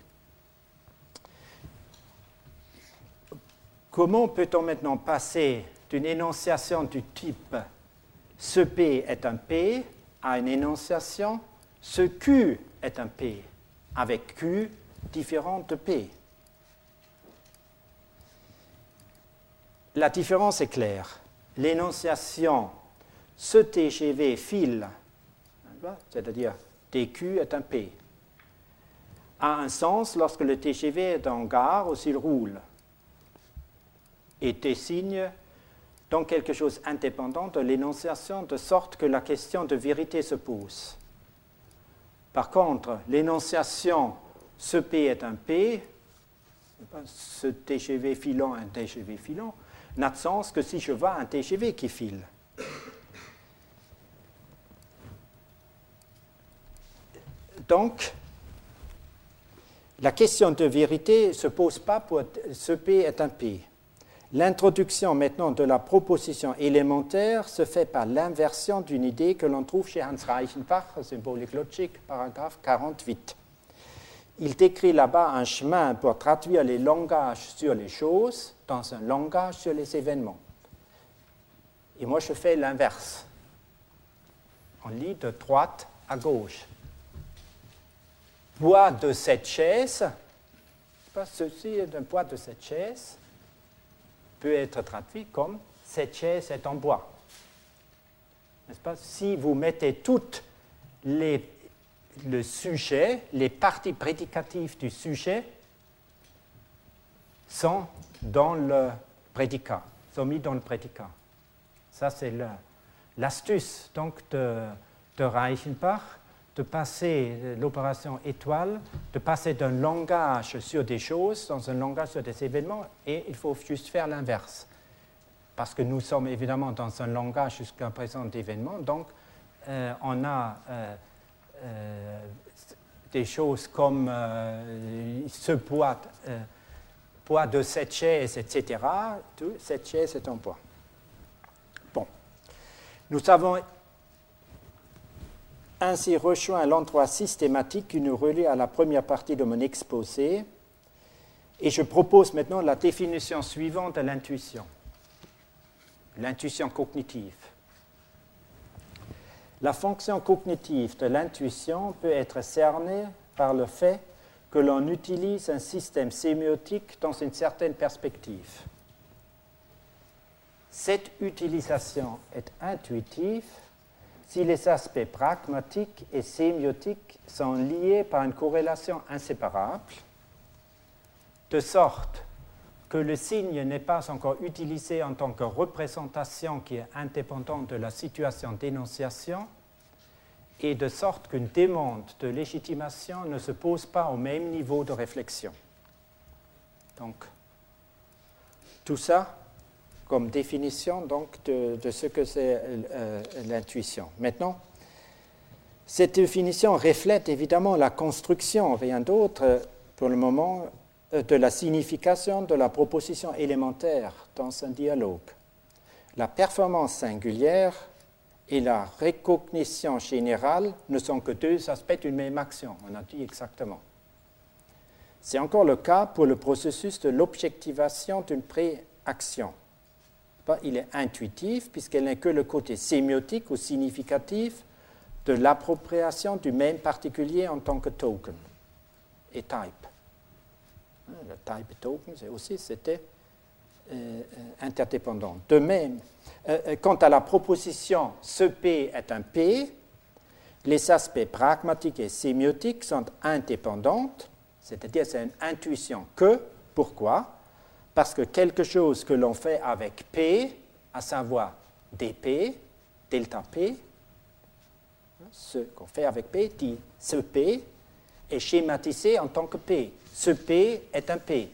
Comment peut-on maintenant passer d'une énonciation du type « ce P est un P » à une énonciation « ce Q est un P » avec Q différent de P? La différence est claire. L'énonciation « ce T G V file », c'est-à-dire « T Q est un P », a un sens lorsque le T G V est en gare ou s'il roule. et désigne donc quelque chose d'indépendant de l'énonciation, de sorte que la question de vérité se pose. Par contre, l'énonciation « ce P est un P », ce T G V filant, un T G V filant, n'a de sens que si je vois un T G V qui file. Donc, la question de vérité ne se pose pas pour ce P est un P. L'introduction maintenant de la proposition élémentaire se fait par l'inversion d'une idée que l'on trouve chez Hans Reichenbach, symbolique logique, paragraphe quarante-huit. Il décrit là-bas un chemin pour traduire les langages sur les choses dans un langage sur les événements. Et moi, je fais l'inverse. On lit de droite à gauche. Poids de cette chaise, ceci est un poids de cette chaise, peut être traduit comme cette chaise est en bois. N'est-ce pas? Si vous mettez toutes les le sujet, les parties prédicatives du sujet sont dans le prédicat, sont mis dans le prédicat. Ça, c'est l'astuce donc de, de Reichenbach, de passer l'opération étoile, de passer d'un langage sur des choses dans un langage sur des événements, et il faut juste faire l'inverse. Parce que nous sommes évidemment dans un langage jusqu'à présent d'événements, donc euh, on a euh, Euh, des choses comme euh, ce poids, euh, poids de cette chaise, et cetera. Tout, cette chaise est en bois. Bon. Nous avons ainsi rejoint l'endroit systématique qui nous relie à la première partie de mon exposé, et je propose maintenant la définition suivante de l'intuition. L'intuition cognitive. La fonction cognitive de l'intuition peut être cernée par le fait que l'on utilise un système sémiotique dans une certaine perspective. Cette utilisation est intuitive si les aspects pragmatiques et sémiotiques sont liés par une corrélation inséparable, de sorte que le signe n'est pas encore utilisé en tant que représentation qui est indépendante de la situation d'énonciation, et de sorte qu'une demande de légitimation ne se pose pas au même niveau de réflexion. Donc, tout ça comme définition donc, de, de ce que c'est euh, l'intuition. Maintenant, cette définition reflète évidemment la construction, rien d'autre, pour le moment, de la signification de la proposition élémentaire dans un dialogue. La performance singulière et la recognition générale ne sont que deux aspects d'une même action, on a dit exactement. C'est encore le cas pour le processus de l'objectivation d'une préaction. Il est intuitif puisqu'elle n'est que le côté sémiotique ou significatif de l'appropriation du même particulier en tant que token et type. Le type et token, c'est aussi, c'était euh, interdépendant. De même, euh, quant à la proposition « ce P est un P », les aspects pragmatiques et sémiotiques sont indépendants, c'est-à-dire c'est une intuition que, pourquoi? Parce que quelque chose que l'on fait avec P, à savoir dP, delta P, ce qu'on fait avec P dit ce P est schématisé en tant que P. Ce P est un P.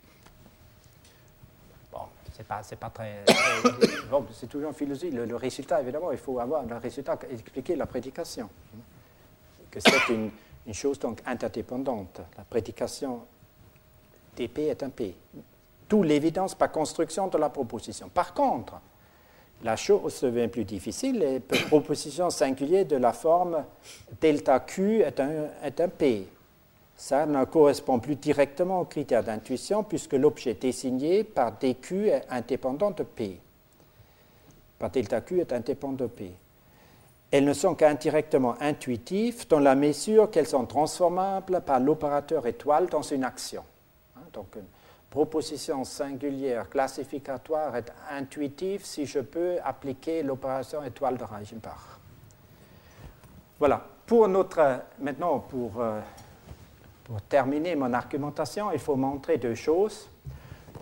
Bon, c'est pas, c'est pas très... très bon, c'est toujours une philosophie. Le, le résultat, évidemment, il faut avoir le résultat, expliquer la prédication. Que c'est une, une chose donc interdépendante. La prédication dP est un P. D'où l'évidence par construction de la proposition. Par contre, la chose devient plus difficile, les propositions singulières de la forme delta Q est un, est un P. Ça ne correspond plus directement aux critères d'intuition puisque l'objet désigné par dQ est indépendant de P. Par delta Q est indépendant de P. Elles ne sont qu'indirectement intuitives dans la mesure qu'elles sont transformables par l'opérateur étoile dans une action. Donc, une proposition singulière classificatoire est intuitive si je peux appliquer l'opération étoile de Reichenbach. Voilà. Pour notre, maintenant, pour, euh, pour terminer mon argumentation, il faut montrer deux choses.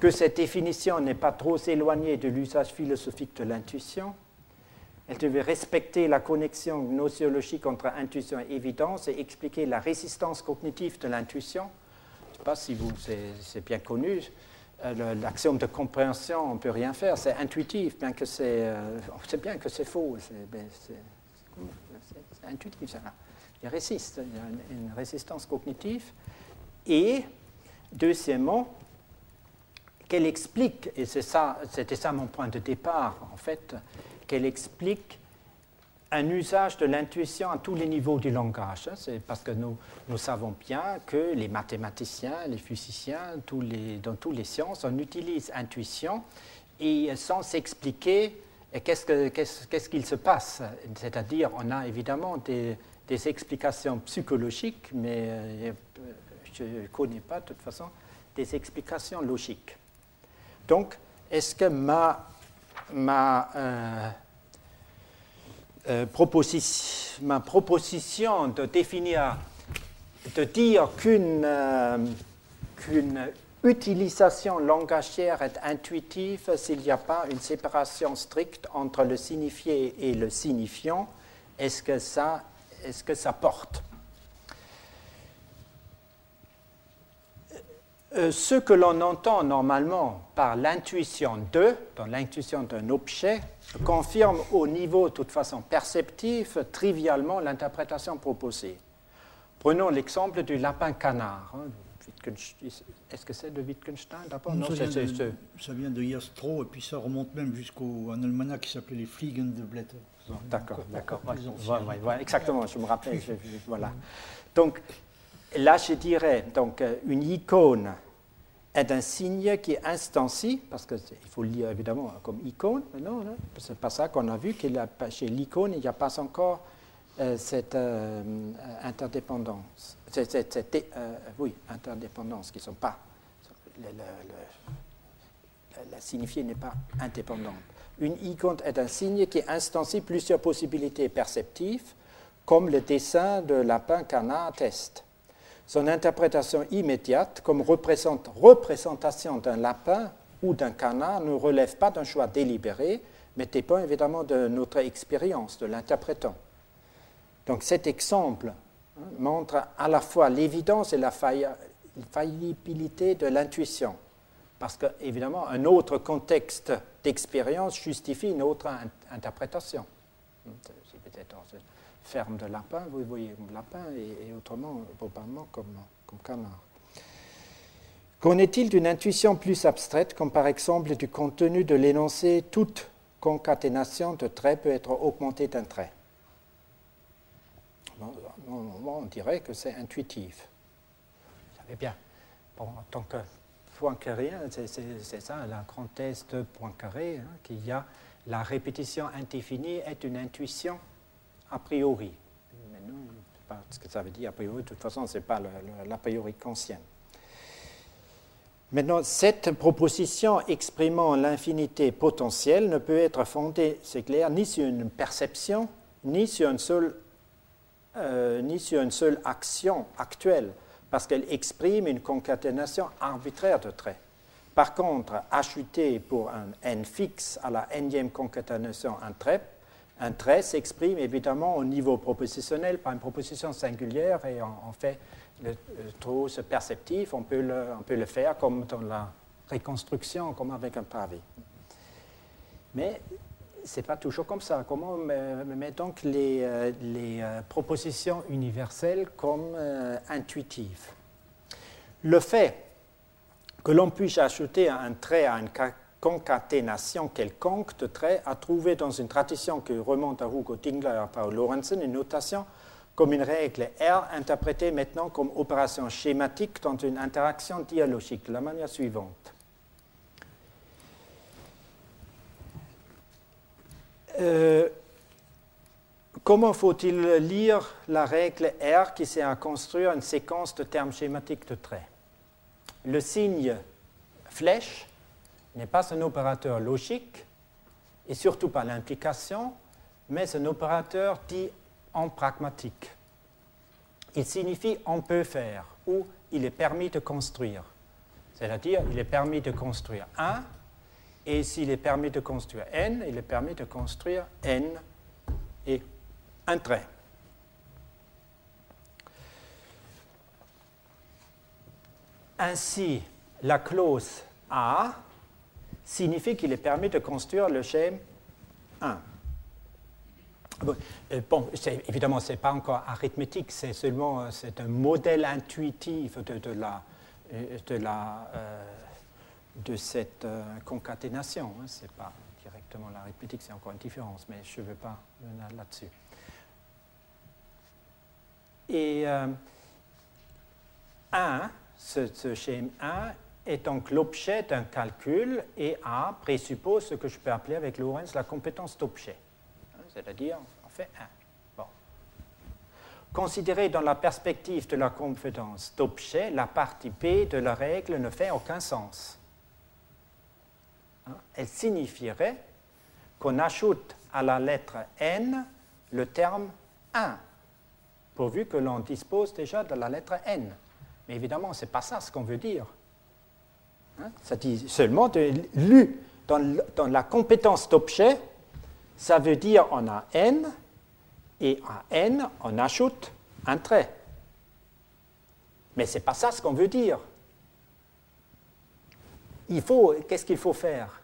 que cette définition n'est pas trop éloignée de l'usage philosophique de l'intuition. Elle devait respecter la connexion gnoséologique entre intuition et évidence et expliquer la résistance cognitive de l'intuition. Je ne sais pas si vous, c'est bien connu, l'axiome de compréhension, on ne peut rien faire, c'est intuitif, bien que c'est, euh, on sait bien que c'est faux, c'est intuitif, ça. Il résiste, il y a une, une résistance cognitive. Et, deuxièmement, qu'elle explique, et c'est ça, c'était ça mon point de départ, en fait, qu'elle explique un usage de l'intuition à tous les niveaux du langage. C'est parce que nous, nous savons bien que les mathématiciens, les physiciens, tous les, dans toutes les sciences, on utilise intuition et sans s'expliquer qu'est-ce que, qu'est-ce, qu'est-ce qu'il se passe. C'est-à-dire, on a évidemment des, des explications psychologiques, mais euh, je ne connais pas de toute façon des explications logiques. Donc, est-ce que ma, ma euh, Euh, proposition, ma proposition de définir, de dire qu'une euh, qu'une utilisation langagière est intuitive s'il n'y a pas une séparation stricte entre le signifié et le signifiant, est-ce que ça, est-ce que ça porte? Euh, ce que l'on entend normalement par l'intuition de, dans l'intuition d'un objet, confirme au niveau, de toute façon, perceptif, trivialement, l'interprétation proposée. Prenons l'exemple du lapin-canard. Hein, est-ce que c'est de Wittgenstein d'abord? Non, non ça, vient de, ça vient de Jastrow, et puis ça remonte même jusqu'au un almanach qui s'appelait les Fliegen de Blätter. D'accord, d'accord. Ouais, ouais, ouais, exactement, je me rappelle. je, voilà. Donc, là, je dirais, donc, une icône est un signe qui est instancié, parce qu'il faut le lire évidemment comme icône, mais non, non c'est pas ça qu'on a vu, que chez l'icône, il n'y a pas encore euh, cette euh, interdépendance, cette, cette, cette euh, oui, interdépendance, qui ne sont pas, le, le, le, la signifiée n'est pas indépendante. Une icône est un signe qui instancie plusieurs possibilités perceptives, comme le dessin de lapin-canard atteste. Son interprétation immédiate comme représente, représentation d'un lapin ou d'un canard ne relève pas d'un choix délibéré, mais dépend évidemment de notre expérience, de l'interprétant. Donc cet exemple hein, montre à la fois l'évidence et la faillibilité de l'intuition, parce qu'évidemment un autre contexte d'expérience justifie une autre in interprétation. C'est peut-être ferme de lapin, vous voyez comme lapin, et, et autrement, probablement comme, comme canard. Qu'en est-il d'une intuition plus abstraite, comme par exemple du contenu de l'énoncé « toute concaténation de traits peut être augmentée d'un trait ». Bon, on dirait que c'est intuitif. Vous savez bien, bon, en tant que Poincaré, c'est ça, la grande thèse de Poincaré, hein, qu'il y a la répétition indéfinie est une intuition a priori. Mais non, je ne sais pas ce que ça veut dire a priori, de toute façon, ce n'est pas l'a priori conscient. Maintenant, cette proposition exprimant l'infinité potentielle ne peut être fondée, c'est clair, ni sur une perception, ni sur une seule, euh, ni sur une seule action actuelle, parce qu'elle exprime une concaténation arbitraire de traits. Par contre, ajouter pour un n fixe à la énième concaténation un trait, un trait s'exprime évidemment au niveau propositionnel par une proposition singulière et en, en fait le, le trop perceptif, on peut, le, on peut le faire comme dans la reconstruction, comme avec un pavé. Mais ce n'est pas toujours comme ça. Comment on met donc les, les propositions universelles comme euh, intuitives? Le fait que l'on puisse ajouter un trait à une concaténation quelconque de traits a trouvé dans une tradition qui remonte à Hugo Tingler et à Paul Lorenzen une notation comme une règle R interprétée maintenant comme opération schématique dans une interaction dialogique de la manière suivante. Euh, comment faut-il lire la règle R qui sert à construire une séquence de termes schématiques de traits? Le signe flèche n'est pas un opérateur logique et surtout pas l'implication, mais un opérateur dit en pragmatique. Il signifie on peut faire ou il est permis de construire. C'est-à-dire, il est permis de construire un, et s'il est permis de construire n, il est permis de construire n et un trait. Ainsi, la clause A signifie qu'il est permis de construire le schème un. Bon, évidemment, ce n'est pas encore arithmétique, c'est seulement c'est un modèle intuitif de, de, la, de, la, euh, de cette euh, concaténation. Hein. Ce n'est pas directement l'arithmétique, c'est encore une différence, mais je ne veux pas venir là-dessus. Et euh, un, ce, ce schème un, est donc l'objet d'un calcul, et A présuppose ce que je peux appeler avec Lorentz la compétence d'objet. C'est-à-dire, on fait un. Bon. Considéré dans la perspective de la compétence d'objet, la partie B de la règle ne fait aucun sens. Hein? Elle signifierait qu'on ajoute à la lettre N le terme un, pourvu que l'on dispose déjà de la lettre N. Mais évidemment, ce n'est pas ça ce qu'on veut dire. Hein? Ça dit seulement de l'U. Dans, dans la compétence d'objet, ça veut dire on a n, et à n, on ajoute un trait. Mais ce n'est pas ça ce qu'on veut dire. Il faut, qu'est-ce qu'il faut faire?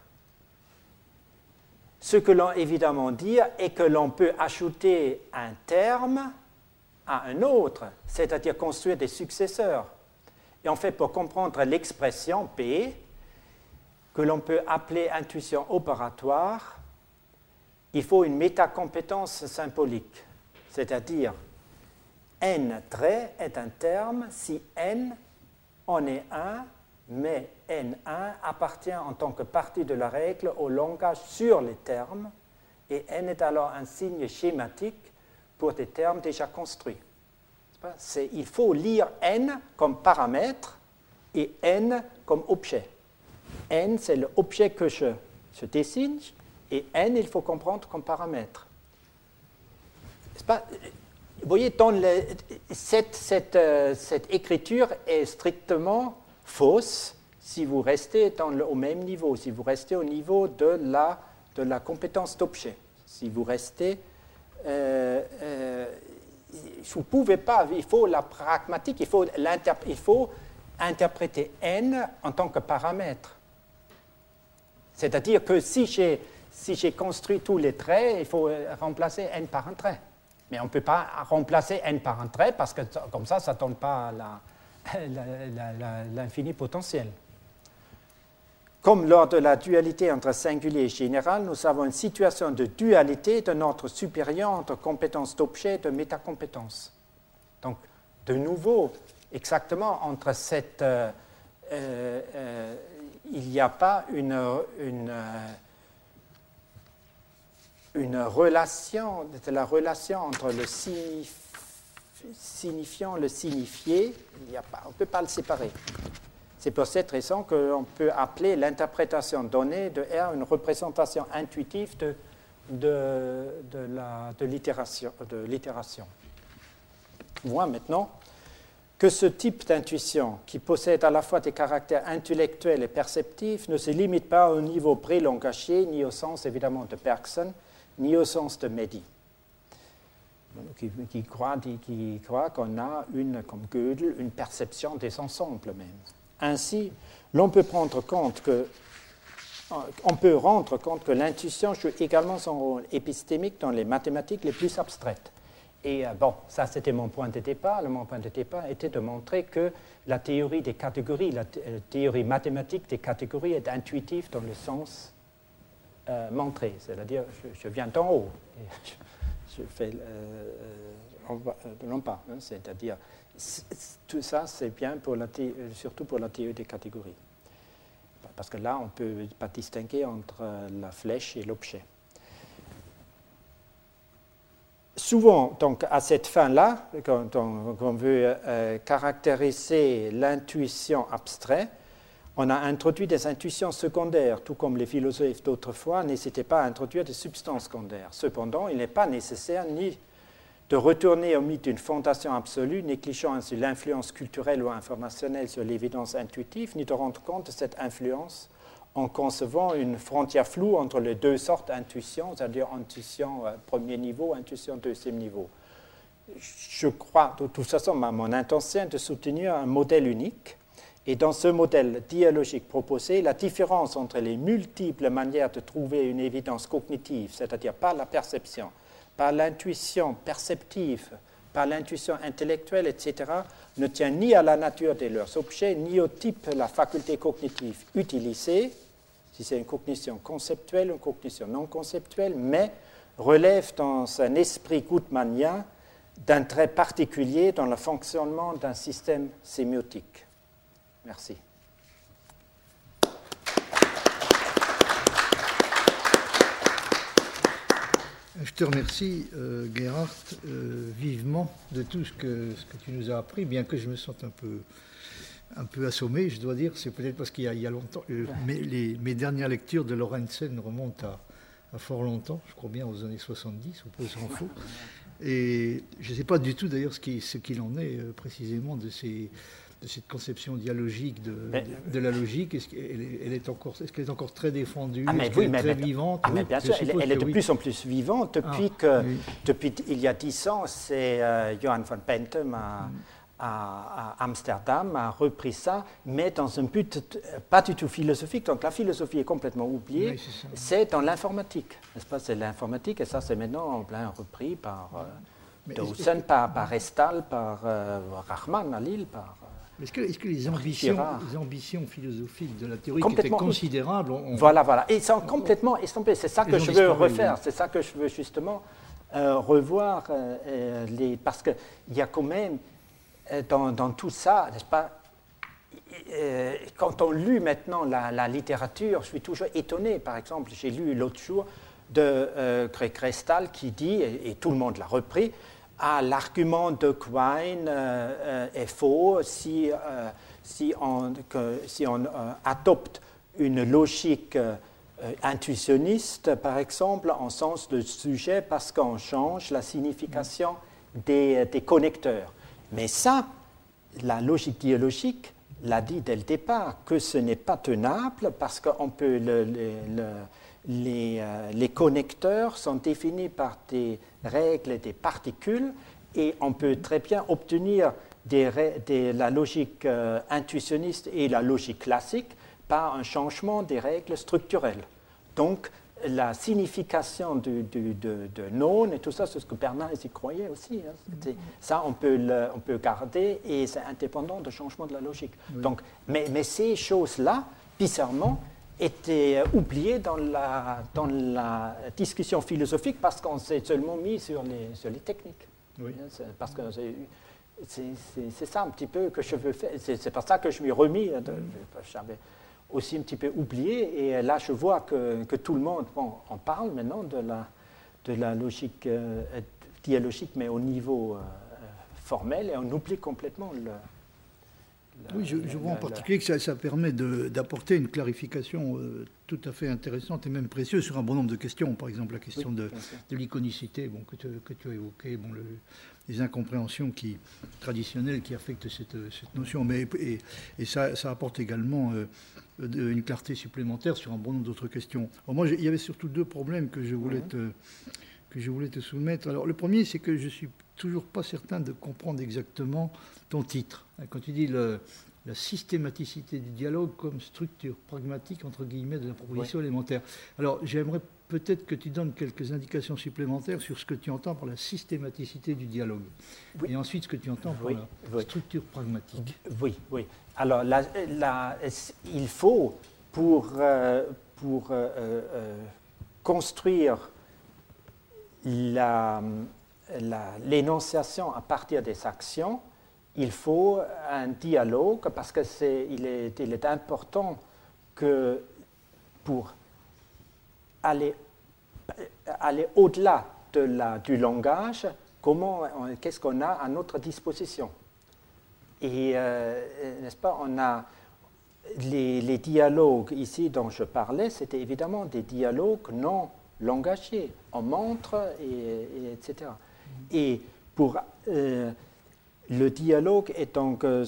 Ce que l'on évidemment dire est que l'on peut ajouter un terme à un autre, c'est-à-dire construire des successeurs. Et en fait, pour comprendre l'expression P, que l'on peut appeler intuition opératoire, il faut une métacompétence symbolique, c'est-à-dire n trait est un terme si n en est un, mais n un appartient en tant que partie de la règle au langage sur les termes, et n est alors un signe schématique pour des termes déjà construits. C'est, il faut lire n comme paramètre et n comme objet. N, c'est l'objet que je, je dessine, et n, il faut comprendre comme paramètre. Pas, vous voyez, dans le, cette, cette, euh, cette écriture est strictement fausse si vous restez dans le, au même niveau, si vous restez au niveau de la, de la compétence d'objet. Si vous restez... Euh, euh, vous ne pouvez pas, il faut la pragmatique, il faut, il faut interpréter n en tant que paramètre. C'est-à-dire que si j'ai si j'ai construit tous les traits, il faut remplacer n par un trait. Mais on ne peut pas remplacer n par un trait parce que comme ça, ça ne donne pas l'infini potentiel. Comme lors de la dualité entre singulier et général, nous avons une situation de dualité de notre supérieur entre compétence d'objet et de métacompétence. Donc, de nouveau, exactement entre cette... Euh, euh, euh, il n'y a pas une... une une relation, de la relation entre le signif, signifiant et le signifié, il y a pas, on ne peut pas le séparer. C'est pour cette raison qu'on peut appeler l'interprétation donnée de R une représentation intuitive de, de, de, la, de l'itération. De l'itération. On voit maintenant que ce type d'intuition, qui possède à la fois des caractères intellectuels et perceptifs, ne se limite pas au niveau pré-langagier, ni au sens évidemment de Bergson, ni au sens de Mehdi, qui, qui croit, qui croit qu'on a, une, comme Gödel, une perception des ensembles même. Ainsi, l'on peut prendre compte que, on peut rendre compte que l'intuition joue également son rôle épistémique dans les mathématiques les plus abstraites. Et euh, bon, ça c'était mon point de départ. Le mon point de départ était de montrer que la théorie des catégories, la théorie mathématique des catégories est intuitive dans le sens Euh, montré, c'est-à-dire je, je viens d'en haut, et je, je fais euh, de l'en bas, hein, c'est-à-dire tout ça c'est bien pour la thé, surtout pour la théorie des catégories, parce que là on ne peut pas distinguer entre la flèche et l'objet. Souvent, donc à cette fin-là, quand on, quand on veut euh, caractériser l'intuition abstraite, on a introduit des intuitions secondaires, tout comme les philosophes d'autrefois n'hésitaient pas à introduire des substances secondaires. Cependant, il n'est pas nécessaire ni de retourner au mythe d'une fondation absolue, négligeant ainsi l'influence culturelle ou informationnelle sur l'évidence intuitive, ni de rendre compte de cette influence en concevant une frontière floue entre les deux sortes d'intuition, c'est-à-dire intuition euh, premier niveau, intuition deuxième niveau. Je crois, de toute façon, ma, mon intention est de soutenir un modèle unique. Et dans ce modèle dialogique proposé, la différence entre les multiples manières de trouver une évidence cognitive, c'est-à-dire par la perception, par l'intuition perceptive, par l'intuition intellectuelle, et cetera, ne tient ni à la nature de leurs objets, ni au type de la faculté cognitive utilisée, si c'est une cognition conceptuelle ou une cognition non conceptuelle, mais relève dans un esprit goodmanien d'un trait particulier dans le fonctionnement d'un système sémiotique. Merci. Je te remercie, euh, Gerhard, euh, vivement de tout ce que, ce que tu nous as appris, bien que je me sente un peu, un peu assommé, je dois dire. C'est peut-être parce qu'il y a, il y a longtemps. Euh, mes, les, mes dernières lectures de Lorentzen remontent à, à fort longtemps, je crois bien aux années soixante-dix, ou peu s'en faut. Et je ne sais pas du tout d'ailleurs ce qu'il ce qu'il en est euh, précisément de, ces, de cette conception dialogique de, de, de la logique. Est-ce qu'elle est, elle est, encore, est-ce qu'elle est encore très défendue? Ah, mais est-ce oui, qu'elle est mais, très mais, vivante? Ah, mais bien sûr, elle, elle est de oui. plus en plus vivante depuis ah, que, oui. depuis il y a dix ans, c'est euh, Johan van Bentem à, mm. à, à Amsterdam a repris ça, mais dans un but pas du tout philosophique. Donc la philosophie est complètement oubliée. Oui, c'est, c'est dans l'informatique, n'est-ce pas? C'est l'informatique et ça, c'est maintenant plein repris par euh, Dawson, par, par Estal, par euh, Rahman à Lille, par. Est-ce que, est-ce que les, ambitions, les ambitions philosophiques de la théorie qui étaient considérables on, Voilà, voilà. Et ils sont complètement estompés. C'est ça que je veux refaire. Oui. C'est ça que je veux justement euh, revoir. Euh, les, parce qu'il y a quand même, euh, dans, dans tout ça, n'est-ce pas, euh, quand on lit maintenant la, la littérature, je suis toujours étonné. Par exemple, j'ai lu l'autre jour de euh, Greg Restal qui dit, et, et tout le monde l'a repris, ah, l'argument de Quine euh, est faux si, euh, si on, que, si on euh, adopte une logique euh, intuitionniste, par exemple, en sens de sujet, parce qu'on change la signification des, des connecteurs. Mais ça, la logique dialogique l'a dit dès le départ, que ce n'est pas tenable, parce qu'on peut le, le, le Les, euh, les connecteurs sont définis par des règles et des particules et on peut très bien obtenir des, des, la logique euh, intuitionniste et la logique classique par un changement des règles structurelles. Donc, la signification du, du, de, de non et tout ça, c'est ce que Bernays y croyait aussi. Hein. Ça, on peut, le, on peut garder et c'est indépendant du changement de la logique. Oui. Donc, mais, mais ces choses-là, bizarrement, était oublié dans la, dans la discussion philosophique parce qu'on s'est seulement mis sur les, sur les techniques. Oui. C'est parce que c'est, c'est, c'est, c'est ça un petit peu que je veux faire. C'est, c'est pour ça que je m'y remis. De, j'avais aussi un petit peu oublié. Et là, je vois que, que tout le monde, bon, on parle maintenant de la, de la logique euh, dialogique, mais au niveau euh, formel, et on oublie complètement le... La, oui, je, je vois la, en particulier la... que ça, ça permet de, d'apporter une clarification euh, tout à fait intéressante et même précieuse sur un bon nombre de questions. Par exemple, la question oui, de, de l'iconicité bon, que, te, que tu as évoquée, bon, le, les incompréhensions qui, traditionnelles qui affectent cette, cette notion. Mais, et et ça, ça apporte également euh, de, une clarté supplémentaire sur un bon nombre d'autres questions. Alors moi, il y avait surtout deux problèmes que je voulais, mm-hmm. te, que je voulais te soumettre. Alors, le premier, c'est que je ne suis toujours pas certain de comprendre exactement ton titre. Quand tu dis le, la systématicité du dialogue comme structure pragmatique, entre guillemets, de la proposition oui. élémentaire. Alors, j'aimerais peut-être que tu donnes quelques indications supplémentaires sur ce que tu entends par la systématicité du dialogue. Oui. Et ensuite, ce que tu entends par oui. la oui. structure pragmatique. Oui, oui. Alors, la, la, il faut, pour, euh, pour euh, euh, construire la, la, l'énonciation à partir des actions, il faut un dialogue parce que c'est, il est, il est important que pour aller, aller au-delà de la, du langage, comment, qu'est-ce qu'on a à notre disposition. Et, euh, n'est-ce pas, on a les, les dialogues ici dont je parlais, c'était évidemment des dialogues non langagés, on montre, et, et, et cetera. Et pour euh, le dialogue est donc euh,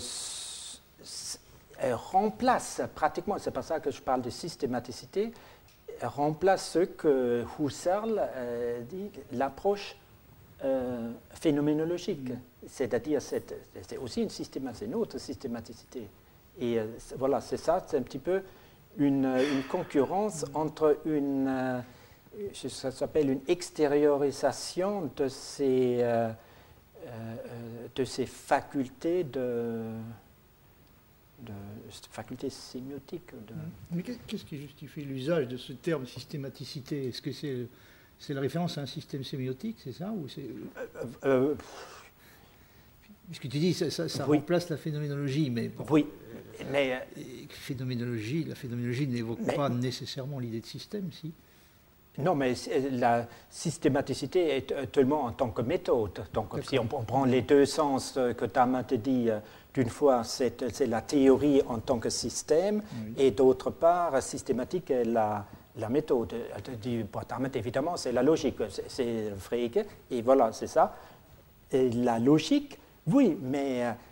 remplace pratiquement, c'est pas ça que je parle de systématicité, remplace ce que Husserl euh, dit, l'approche euh, phénoménologique. Mm. C'est-à-dire, c'est, c'est aussi une systématicité, une autre systématicité. Et euh, voilà, c'est ça, c'est un petit peu une, une concurrence entre une, euh, ça s'appelle une extériorisation de ces, euh, euh, de ces facultés de... de facultés sémiotiques. De... Mais qu'est-ce qui justifie l'usage de ce terme systématicité? Est-ce que c'est, c'est la référence à un système sémiotique, c'est ça ou c'est... Euh, euh, Puisque tu dis ça, ça, ça oui. remplace la phénoménologie, mais bon, oui, mais euh, phénoménologie, la phénoménologie n'évoque mais, pas nécessairement l'idée de système, si. Non, mais la systématicité est tellement en tant que méthode. Donc, si on, on prend les deux sens que Tama te dit, d'une fois, c'est, c'est la théorie en tant que système, oui. et d'autre part, systématique est la, la méthode. Pour Tama, évidemment, c'est la logique, c'est, c'est le Frege, et voilà, c'est ça. Et la logique, oui, mais euh,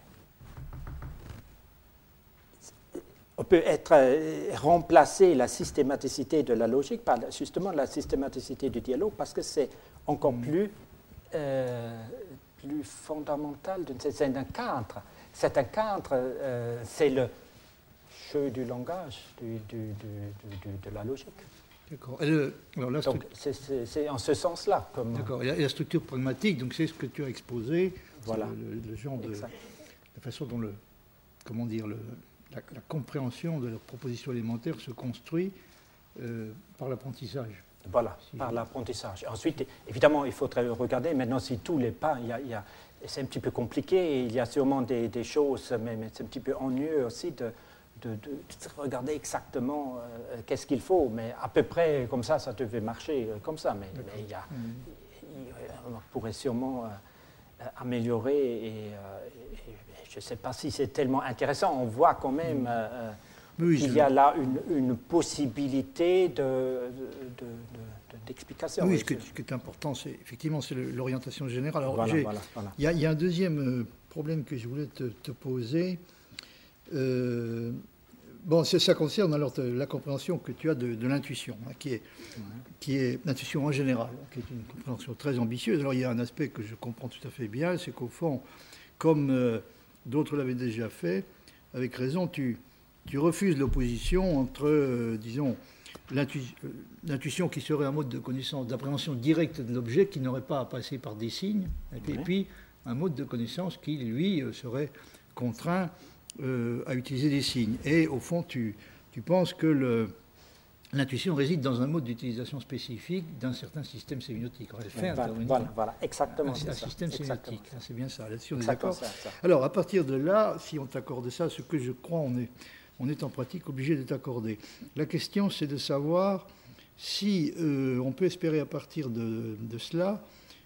on peut être euh, remplacer la systématicité de la logique par justement la systématicité du dialogue parce que c'est encore mmh. plus, euh, plus fondamental. C'est un cadre. C'est un cadre, euh, c'est le jeu du langage, du, du, du, du, de la logique. D'accord. Le, alors la donc c'est, c'est, c'est en ce sens-là. Comme d'accord. Et la structure pragmatique, donc c'est ce que tu as exposé. Voilà. Le, le genre de la façon dont le comment dire le La, la compréhension de leur proposition élémentaire se construit euh, par l'apprentissage. Voilà, si par je... l'apprentissage. Ensuite, évidemment, il faudrait regarder maintenant si tous les pas, il y a, il y a, c'est un petit peu compliqué, et il y a sûrement des, des choses, mais, mais c'est un petit peu ennuyeux aussi de, de, de, de regarder exactement euh, qu'est-ce qu'il faut, mais à peu près comme ça, ça devait marcher euh, comme ça, mais, mais il y a, mmh. il, on pourrait sûrement euh, améliorer et, euh, et je ne sais pas si c'est tellement intéressant. On voit quand même euh, oui, qu'il je... y a là une, une possibilité de, de, de, de, d'explication. Oui, ce, que, ce qui est important, c'est effectivement c'est le, l'orientation générale. Alors, voilà, voilà, voilà. Il, y a, il y a un deuxième problème que je voulais te, te poser. Euh, bon, ça concerne alors la compréhension que tu as de, de l'intuition, hein, qui, est, ouais. qui est l'intuition en général, qui est une compréhension très ambitieuse. Alors, il y a un aspect que je comprends tout à fait bien, c'est qu'au fond, comme euh, d'autres l'avaient déjà fait, avec raison, tu, tu refuses l'opposition entre, euh, disons, l'intu- euh, l'intuition qui serait un mode de connaissance, d'appréhension directe de l'objet, qui n'aurait pas à passer par des signes, et puis, oui. et puis un mode de connaissance qui, lui, euh, serait contraint euh, à utiliser des signes. Et au fond, tu, tu penses que le, l'intuition réside dans un mode d'utilisation spécifique d'un certain système sémiotique. Elle fait voilà, voilà, voilà, exactement. Un, c'est un ça, système exactement. sémiotique, c'est bien ça. Là-dessus, on est exactement d'accord. ça, ça. Alors, à partir de là, si on t'accorde ça, ce que je crois, on est, on est en pratique obligé de t'accorder. La question, c'est de savoir si euh, on peut espérer à partir de, de cela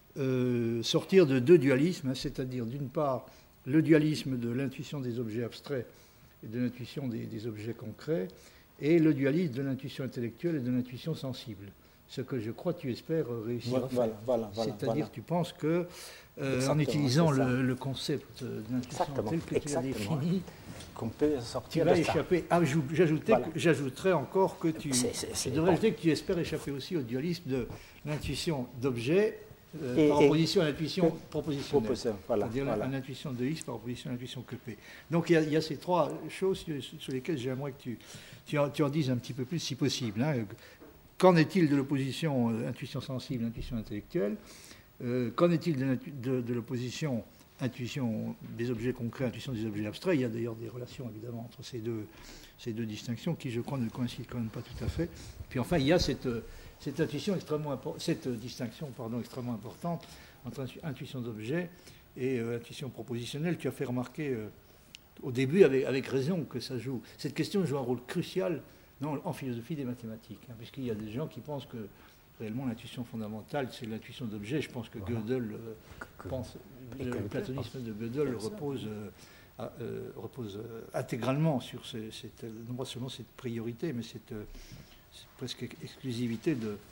euh, sortir de deux dualismes, hein, c'est-à-dire d'une part le dualisme de l'intuition des objets abstraits et de l'intuition des, des objets concrets, et le dualisme de l'intuition intellectuelle et de l'intuition sensible. Ce que je crois tu espères réussir voilà, à faire. Voilà, voilà, C'est-à-dire voilà. tu penses que, euh, en utilisant le, le concept d'intuition tel que exactement. tu l'as défini, qu'on peut sortir tu vas de échapper. Ah, voilà. J'ajouterais encore que tu... C'est, c'est, c'est je devrais bon. ajouter que tu espères échapper aussi au dualisme de l'intuition d'objet euh, et, par et, opposition à l'intuition propositionnelle. Voilà, c'est-à-dire voilà. l'intuition de X par opposition à l'intuition que P. Donc il y, a, il y a ces trois choses sur, sur lesquelles j'aimerais que tu, tu, en, tu en dises un petit peu plus si possible. Hein. Qu'en est-il de l'opposition euh, intuition sensible, intuition intellectuelle euh, Qu'en est-il de, de, de l'opposition intuition des objets concrets, intuition des objets abstraits? Il y a d'ailleurs des relations évidemment entre ces deux, ces deux distinctions qui, je crois, ne coïncident quand même pas tout à fait. Puis enfin, il y a cette, cette intuition extrêmement impo- cette distinction pardon, extrêmement importante entre intuition d'objet et euh, intuition propositionnelle. Tu as fait remarquer euh, au début, avec, avec raison, que ça joue. Cette question joue un rôle crucial non, en philosophie des mathématiques, hein, puisqu'il y a des gens qui pensent que réellement l'intuition fondamentale, c'est l'intuition d'objet. Je pense que voilà. Gödel euh, que, pense, que, le que platonisme pense. de Gödel repose, euh, euh, repose euh, intégralement sur ce, cette, non pas seulement cette priorité, mais cette, euh, cette presque exclusivité de...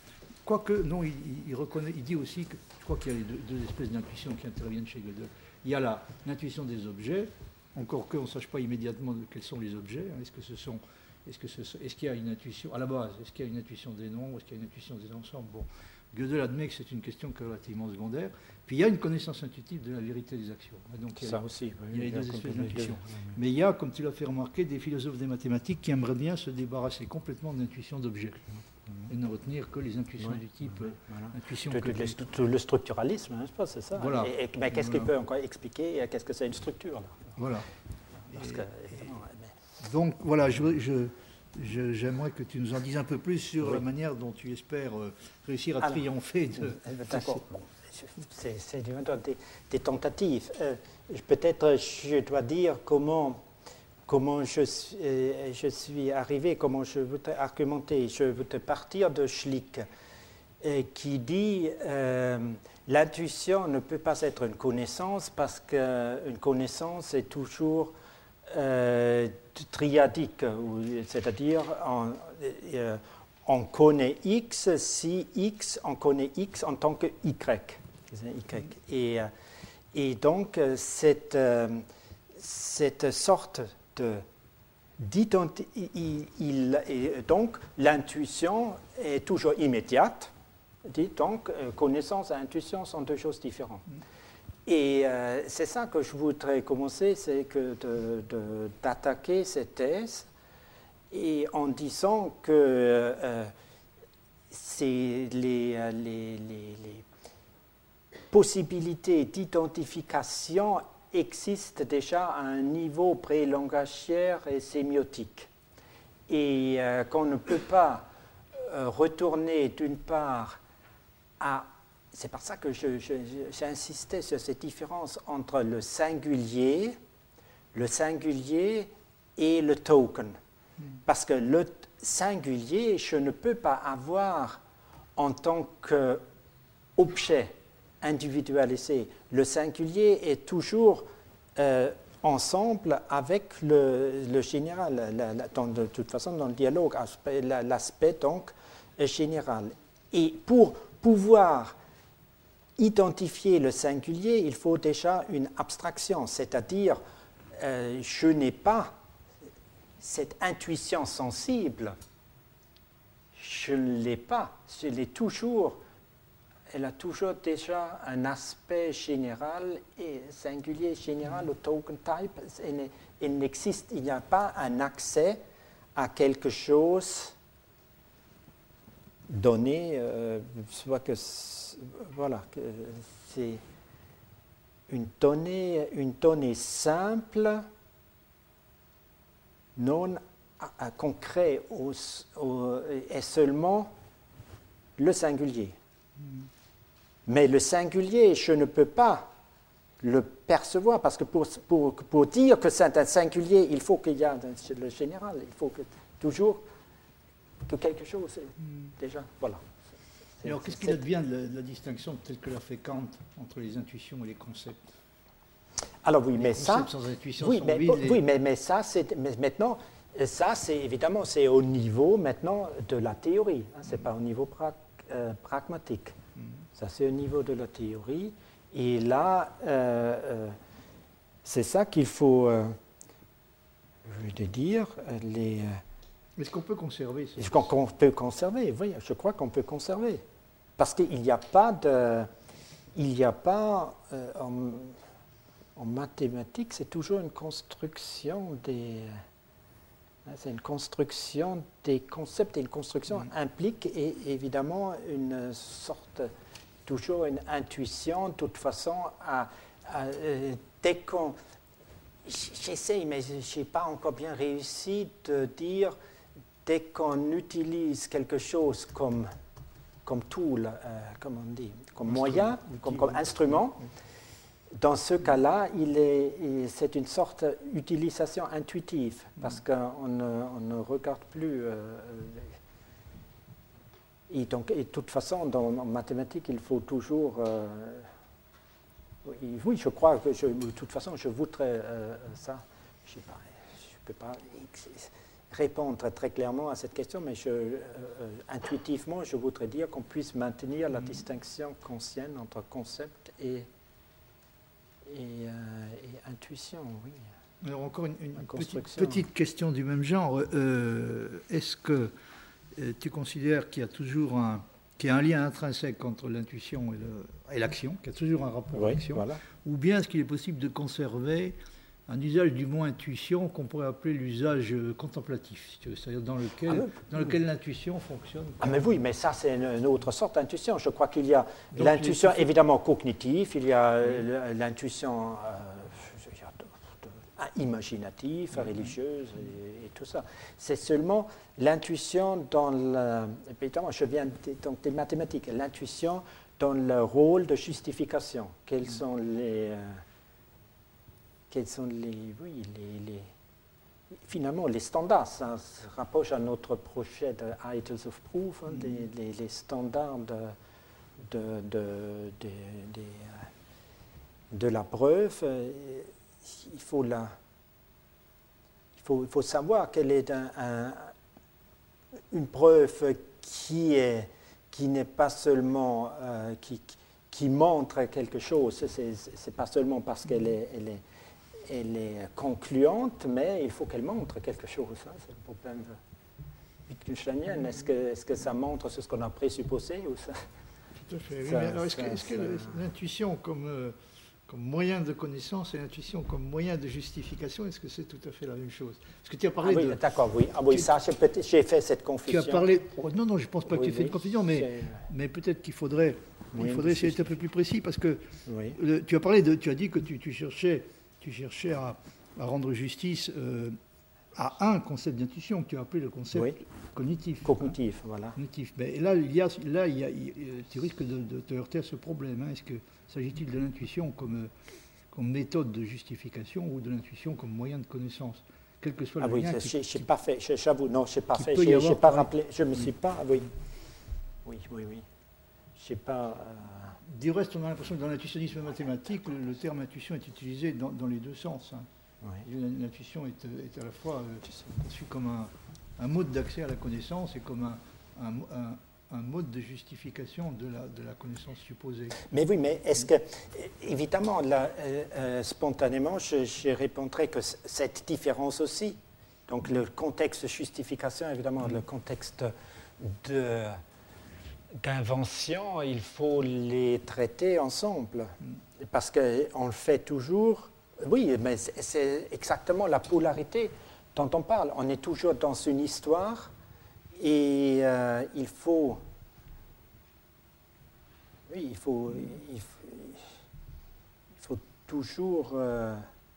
quoique, non, il, il, reconnaît, il dit aussi que, je crois qu'il y a les deux, deux espèces d'intuitions qui interviennent chez Gödel. Il y a l'intuition des objets, encore qu'on ne sache pas immédiatement de quels sont les objets. Hein. Est-ce que ce sont, est-ce que ce, est-ce qu'il y a une intuition, à la base, est-ce qu'il y a une intuition des noms, est-ce qu'il y a une intuition des ensembles? Bon, Gödel admet que c'est une question relativement secondaire. Puis il y a une connaissance intuitive de la vérité des actions. Donc il y a, ça aussi, oui, il y a les deux il espèces deux, d'intuition. oui. Mais il y a, comme tu l'as fait remarquer, des philosophes des mathématiques qui aimeraient bien se débarrasser complètement de l'intuition d'objets et ne retenir que les intuitions oui, du type oui, euh, voilà. intuition. Tout, que les, tout le structuralisme, n'est-ce pas, c'est ça. Voilà. Et, et, mais qu'est-ce voilà. qu'il peut encore expliquer? Qu'est-ce que c'est une structure là? Voilà. Parce et, que, mais... Donc voilà, je, je, je, j'aimerais que tu nous en dises un peu plus sur oui. la manière dont tu espères euh, réussir à Alors, triompher de... D'accord. Bon, c'est des, des tentatives. Euh, Peut-être je dois dire comment... Comment je suis, euh, je suis arrivé, comment je voudrais argumenter. Je voudrais partir de Schlick, euh, qui dit euh, l'intuition ne peut pas être une connaissance parce qu'une connaissance est toujours euh, triadique, c'est-à-dire on, euh, on connaît X si X, on connaît X en tant que Y. y. Et, et donc cette, cette sorte de il, il, et donc l'intuition est toujours immédiate, dit donc connaissance et intuition sont deux choses différentes. Mm. Et euh, c'est ça que je voudrais commencer, c'est que d'attaquer de, de, cette thèse et en disant que euh, c'est les, les, les, les possibilités d'identification existe déjà à un niveau pré-langagière et sémiotique. Et euh, qu'on ne peut pas euh, retourner d'une part à... C'est par ça que j'insistais sur cette différence entre le singulier, le singulier et le token. Mm. Parce que le singulier, je ne peux pas avoir en tant qu'objet individualisé. Le singulier est toujours euh, ensemble avec le, le général, la, la, dans, de toute façon dans le dialogue, l'aspect donc général. Et pour pouvoir identifier le singulier, il faut déjà une abstraction, c'est-à-dire euh, je n'ai pas cette intuition sensible, je ne l'ai pas, je l'ai toujours. Elle a toujours déjà un aspect général et singulier général au token type. Il n'existe, il n'y a pas un accès à quelque chose donné, euh, soit que voilà, que c'est une donnée, une donnée simple, non concrète, est seulement le singulier. Mm. Mais le singulier, je ne peux pas le percevoir, parce que pour, pour, pour dire que c'est un singulier, il faut qu'il y ait le général, il faut que, toujours que quelque chose, mm. déjà, voilà. Alors, qu'est-ce qu'il advient de la, de la distinction telle que l'a fait Kant entre les intuitions et les concepts? Alors oui, les mais ça, sans intuition oui, sont mais, vides, oui, mais, mais ça, c'est maintenant, ça, c'est évidemment, c'est au niveau maintenant de la théorie, hein, c'est mm. pas au niveau pra, euh, pragmatique. Mm. Ça, c'est au niveau de la théorie. Et là, euh, euh, c'est ça qu'il faut, euh, je veux dire, les... Est-ce qu'on peut conserver ça? Est-ce qu'on qu'on peut conserver? Oui, je crois qu'on peut conserver. Parce qu'il n'y a pas de... Il n'y a pas... Euh, en, en mathématiques, c'est toujours une construction des... C'est une construction des concepts, et une construction mmh. implique et, évidemment une sorte... toujours une intuition, de toute façon, à, à, euh, dès qu'on... J'essaie, mais je n'ai pas encore bien réussi de dire, dès qu'on utilise quelque chose comme, comme tool, euh, comme on dit, comme instrument, moyen, comme, comme instrument, dans ce cas-là, il est, c'est une sorte d'utilisation intuitive, parce qu'on ne, on ne regarde plus... Euh, Et donc, et de toute façon, dans, en mathématiques, il faut toujours... Euh, oui, je crois que, je, de toute façon, je voudrais euh, ça. Je ne sais pas, je peux pas... répondre très clairement à cette question, mais je, euh, intuitivement, je voudrais dire qu'on puisse maintenir la distinction kantienne entre concept et, et, euh, et intuition, oui. Alors encore une, une petite, petite question du même genre. Euh, Est-ce que euh, tu considères qu'il y a toujours un, qu'il y a un lien intrinsèque entre l'intuition et l'action, qu'il y a toujours un rapport oui, à l'action, voilà. ou bien est-ce qu'il est possible de conserver un usage du mot intuition qu'on pourrait appeler l'usage contemplatif, c'est-à-dire dans lequel, ah, oui. dans lequel l'intuition fonctionne. Ah mais oui, mais ça c'est une, une autre sorte d'intuition. Je crois qu'il y a l'intuition évidemment cognitive, il y a oui. l'intuition euh, imaginative, oui. religieuse et, et tout ça. C'est seulement l'intuition dans le, évidemment, je viens des, donc des mathématiques, l'intuition dans le rôle de justification. Quels oui. sont les euh, Quels sont les, oui, les, les, finalement les standards, ça se rapproche à notre projet de Items of Proof, hein, mm. les, les, les standards de, de, de, de, de, de la preuve. Il faut, la, il faut, il faut savoir quelle est un, un, une preuve qui est, qui n'est pas seulement, euh, qui, qui montre quelque chose, c'est pas seulement parce qu'elle est, elle est elle est concluante, mais il faut qu'elle montre quelque chose. Hein, c'est le problème wittgensteinien. Est-ce que, est-ce que ça montre ce qu'on a présupposé ou ça? Tout à fait. Ça, oui, alors est-ce que, est-ce que l'intuition comme, euh, comme moyen de connaissance et l'intuition comme moyen de justification, est-ce que c'est tout à fait la même chose? Parce que tu as parlé ah, oui, de... D'accord, oui. Ah oui, tu, ça, j'ai fait cette confusion. Tu as parlé... Oh, non, non, je ne pense pas oui, que tu aies fait oui, une confusion, mais, mais peut-être qu'il faudrait, oui, il faudrait essayer d'être un peu plus précis, parce que oui. le, tu as parlé de... Tu as dit que tu, tu cherchais... Tu cherchais à, à rendre justice euh, à un concept d'intuition que tu as appelé le concept oui. cognitif. Cognitif, hein. voilà. Cognitif. Mais là, il y a, là il y a, il, tu risques de, de te heurter à ce problème. Hein. Est-ce que s'agit-il de l'intuition comme, comme méthode de justification ou de l'intuition comme moyen de connaissance, quel que soit ah le oui, lien je n'ai pas fait, j'avoue, non, je n'ai pas fait, je n'ai pas rappelé, je ne me suis pas, oui, oui, oui, oui. Je sais pas... Euh... Du reste, on a l'impression que dans l'intuitionnisme mathématique, le, le terme intuition est utilisé dans, dans les deux sens. Hein. Oui. L'intuition est, est à la fois euh, conçue comme un, un mode d'accès à la connaissance et comme un, un, un, un mode de justification de la, de la connaissance supposée. Mais oui, mais est-ce que, évidemment, là, euh, euh, spontanément, je, je répondrai que cette différence aussi, donc le contexte de justification, évidemment, mmh. le contexte de... d'invention, il faut les traiter ensemble. Parce qu'on le fait toujours. Oui, mais c'est exactement la polarité dont on parle. On est toujours dans une histoire et euh, il faut... Oui, il faut... Il faut, il faut toujours... Euh,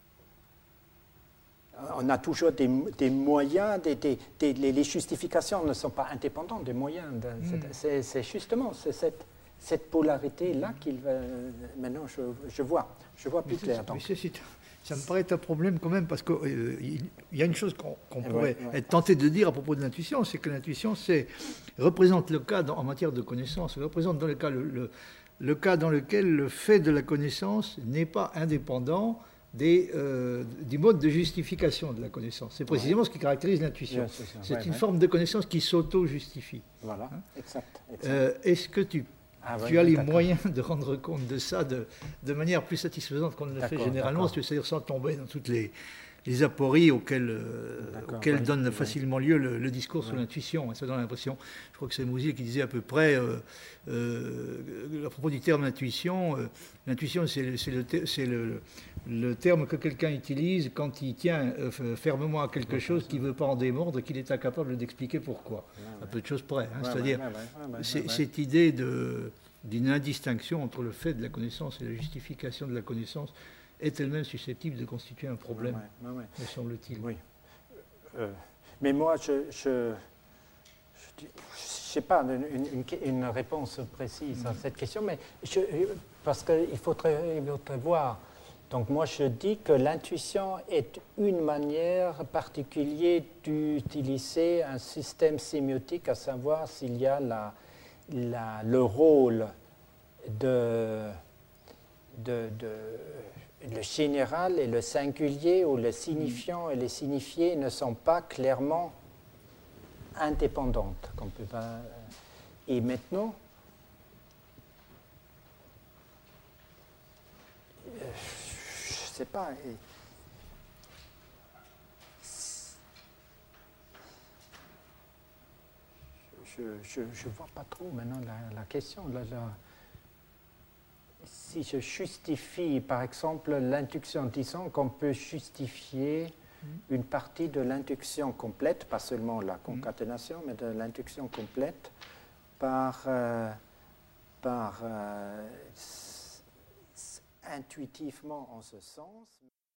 on a toujours des, des moyens, des, des, des, les justifications ne sont pas indépendantes des moyens. De, mm. C'est justement cette, cette polarité-là qu'il va... Maintenant, je, je vois, je vois plus clair. Donc. Mais ça me paraît un problème quand même, parce qu'il euh, y a une chose qu'on qu'on pourrait ouais, ouais. être tenté de dire à propos de l'intuition, c'est que l'intuition représente le cas dans, en matière de connaissance, représente dans le cas, le, le, le cas dans lequel le fait de la connaissance n'est pas indépendant Des, euh, du mode de justification de la connaissance. C'est précisément ouais. ce qui caractérise l'intuition. C'est ouais, une ouais. forme de connaissance qui s'auto-justifie. Voilà, hein exact. exact. Euh, Est-ce que tu, ah, tu ouais, as les moyens de rendre compte de ça de, de manière plus satisfaisante qu'on le fait généralement, c'est-à-dire sans tomber dans toutes les, les apories auxquelles, euh, auxquelles ouais, donne ouais. facilement lieu le, le discours ouais. sur l'intuition. Ça donne l'impression, je crois que c'est Mousier qui disait à peu près, euh, euh, à propos du terme intuition, euh, l'intuition c'est le, le, le, le terme que quelqu'un utilise quand il tient euh, fermement à quelque ouais, chose qu'il ne veut pas en démordre et qu'il est incapable d'expliquer pourquoi. Ouais, ouais. À peu de choses près. Hein, ouais, c'est-à-dire, ouais, ouais, ouais, ouais, c'est, ouais. cette idée de, d'une indistinction entre le fait de la connaissance et la justification de la connaissance est elle-même susceptible de constituer un problème, ouais, ouais, ouais. me semble-t-il. Oui. Euh, mais moi, je ne sais pas une, une, une réponse précise mmh. à cette question, mais je, parce qu'il faudrait, il faudrait voir. Donc moi, je dis que l'intuition est une manière particulière d'utiliser un système sémiotique, à savoir s'il y a la, la, le rôle de... de, de le général et le singulier, ou le signifiant et les signifiés ne sont pas clairement indépendante. Qu'on peut pas... Et maintenant, je ne sais pas. Je ne vois pas trop maintenant la, la question. Là, là. Si je justifie, par exemple, l'induction, disons qu'on peut justifier une partie de l'induction complète, pas seulement la concaténation, mais de l'induction complète, par, euh, par euh, intuitivement en ce sens.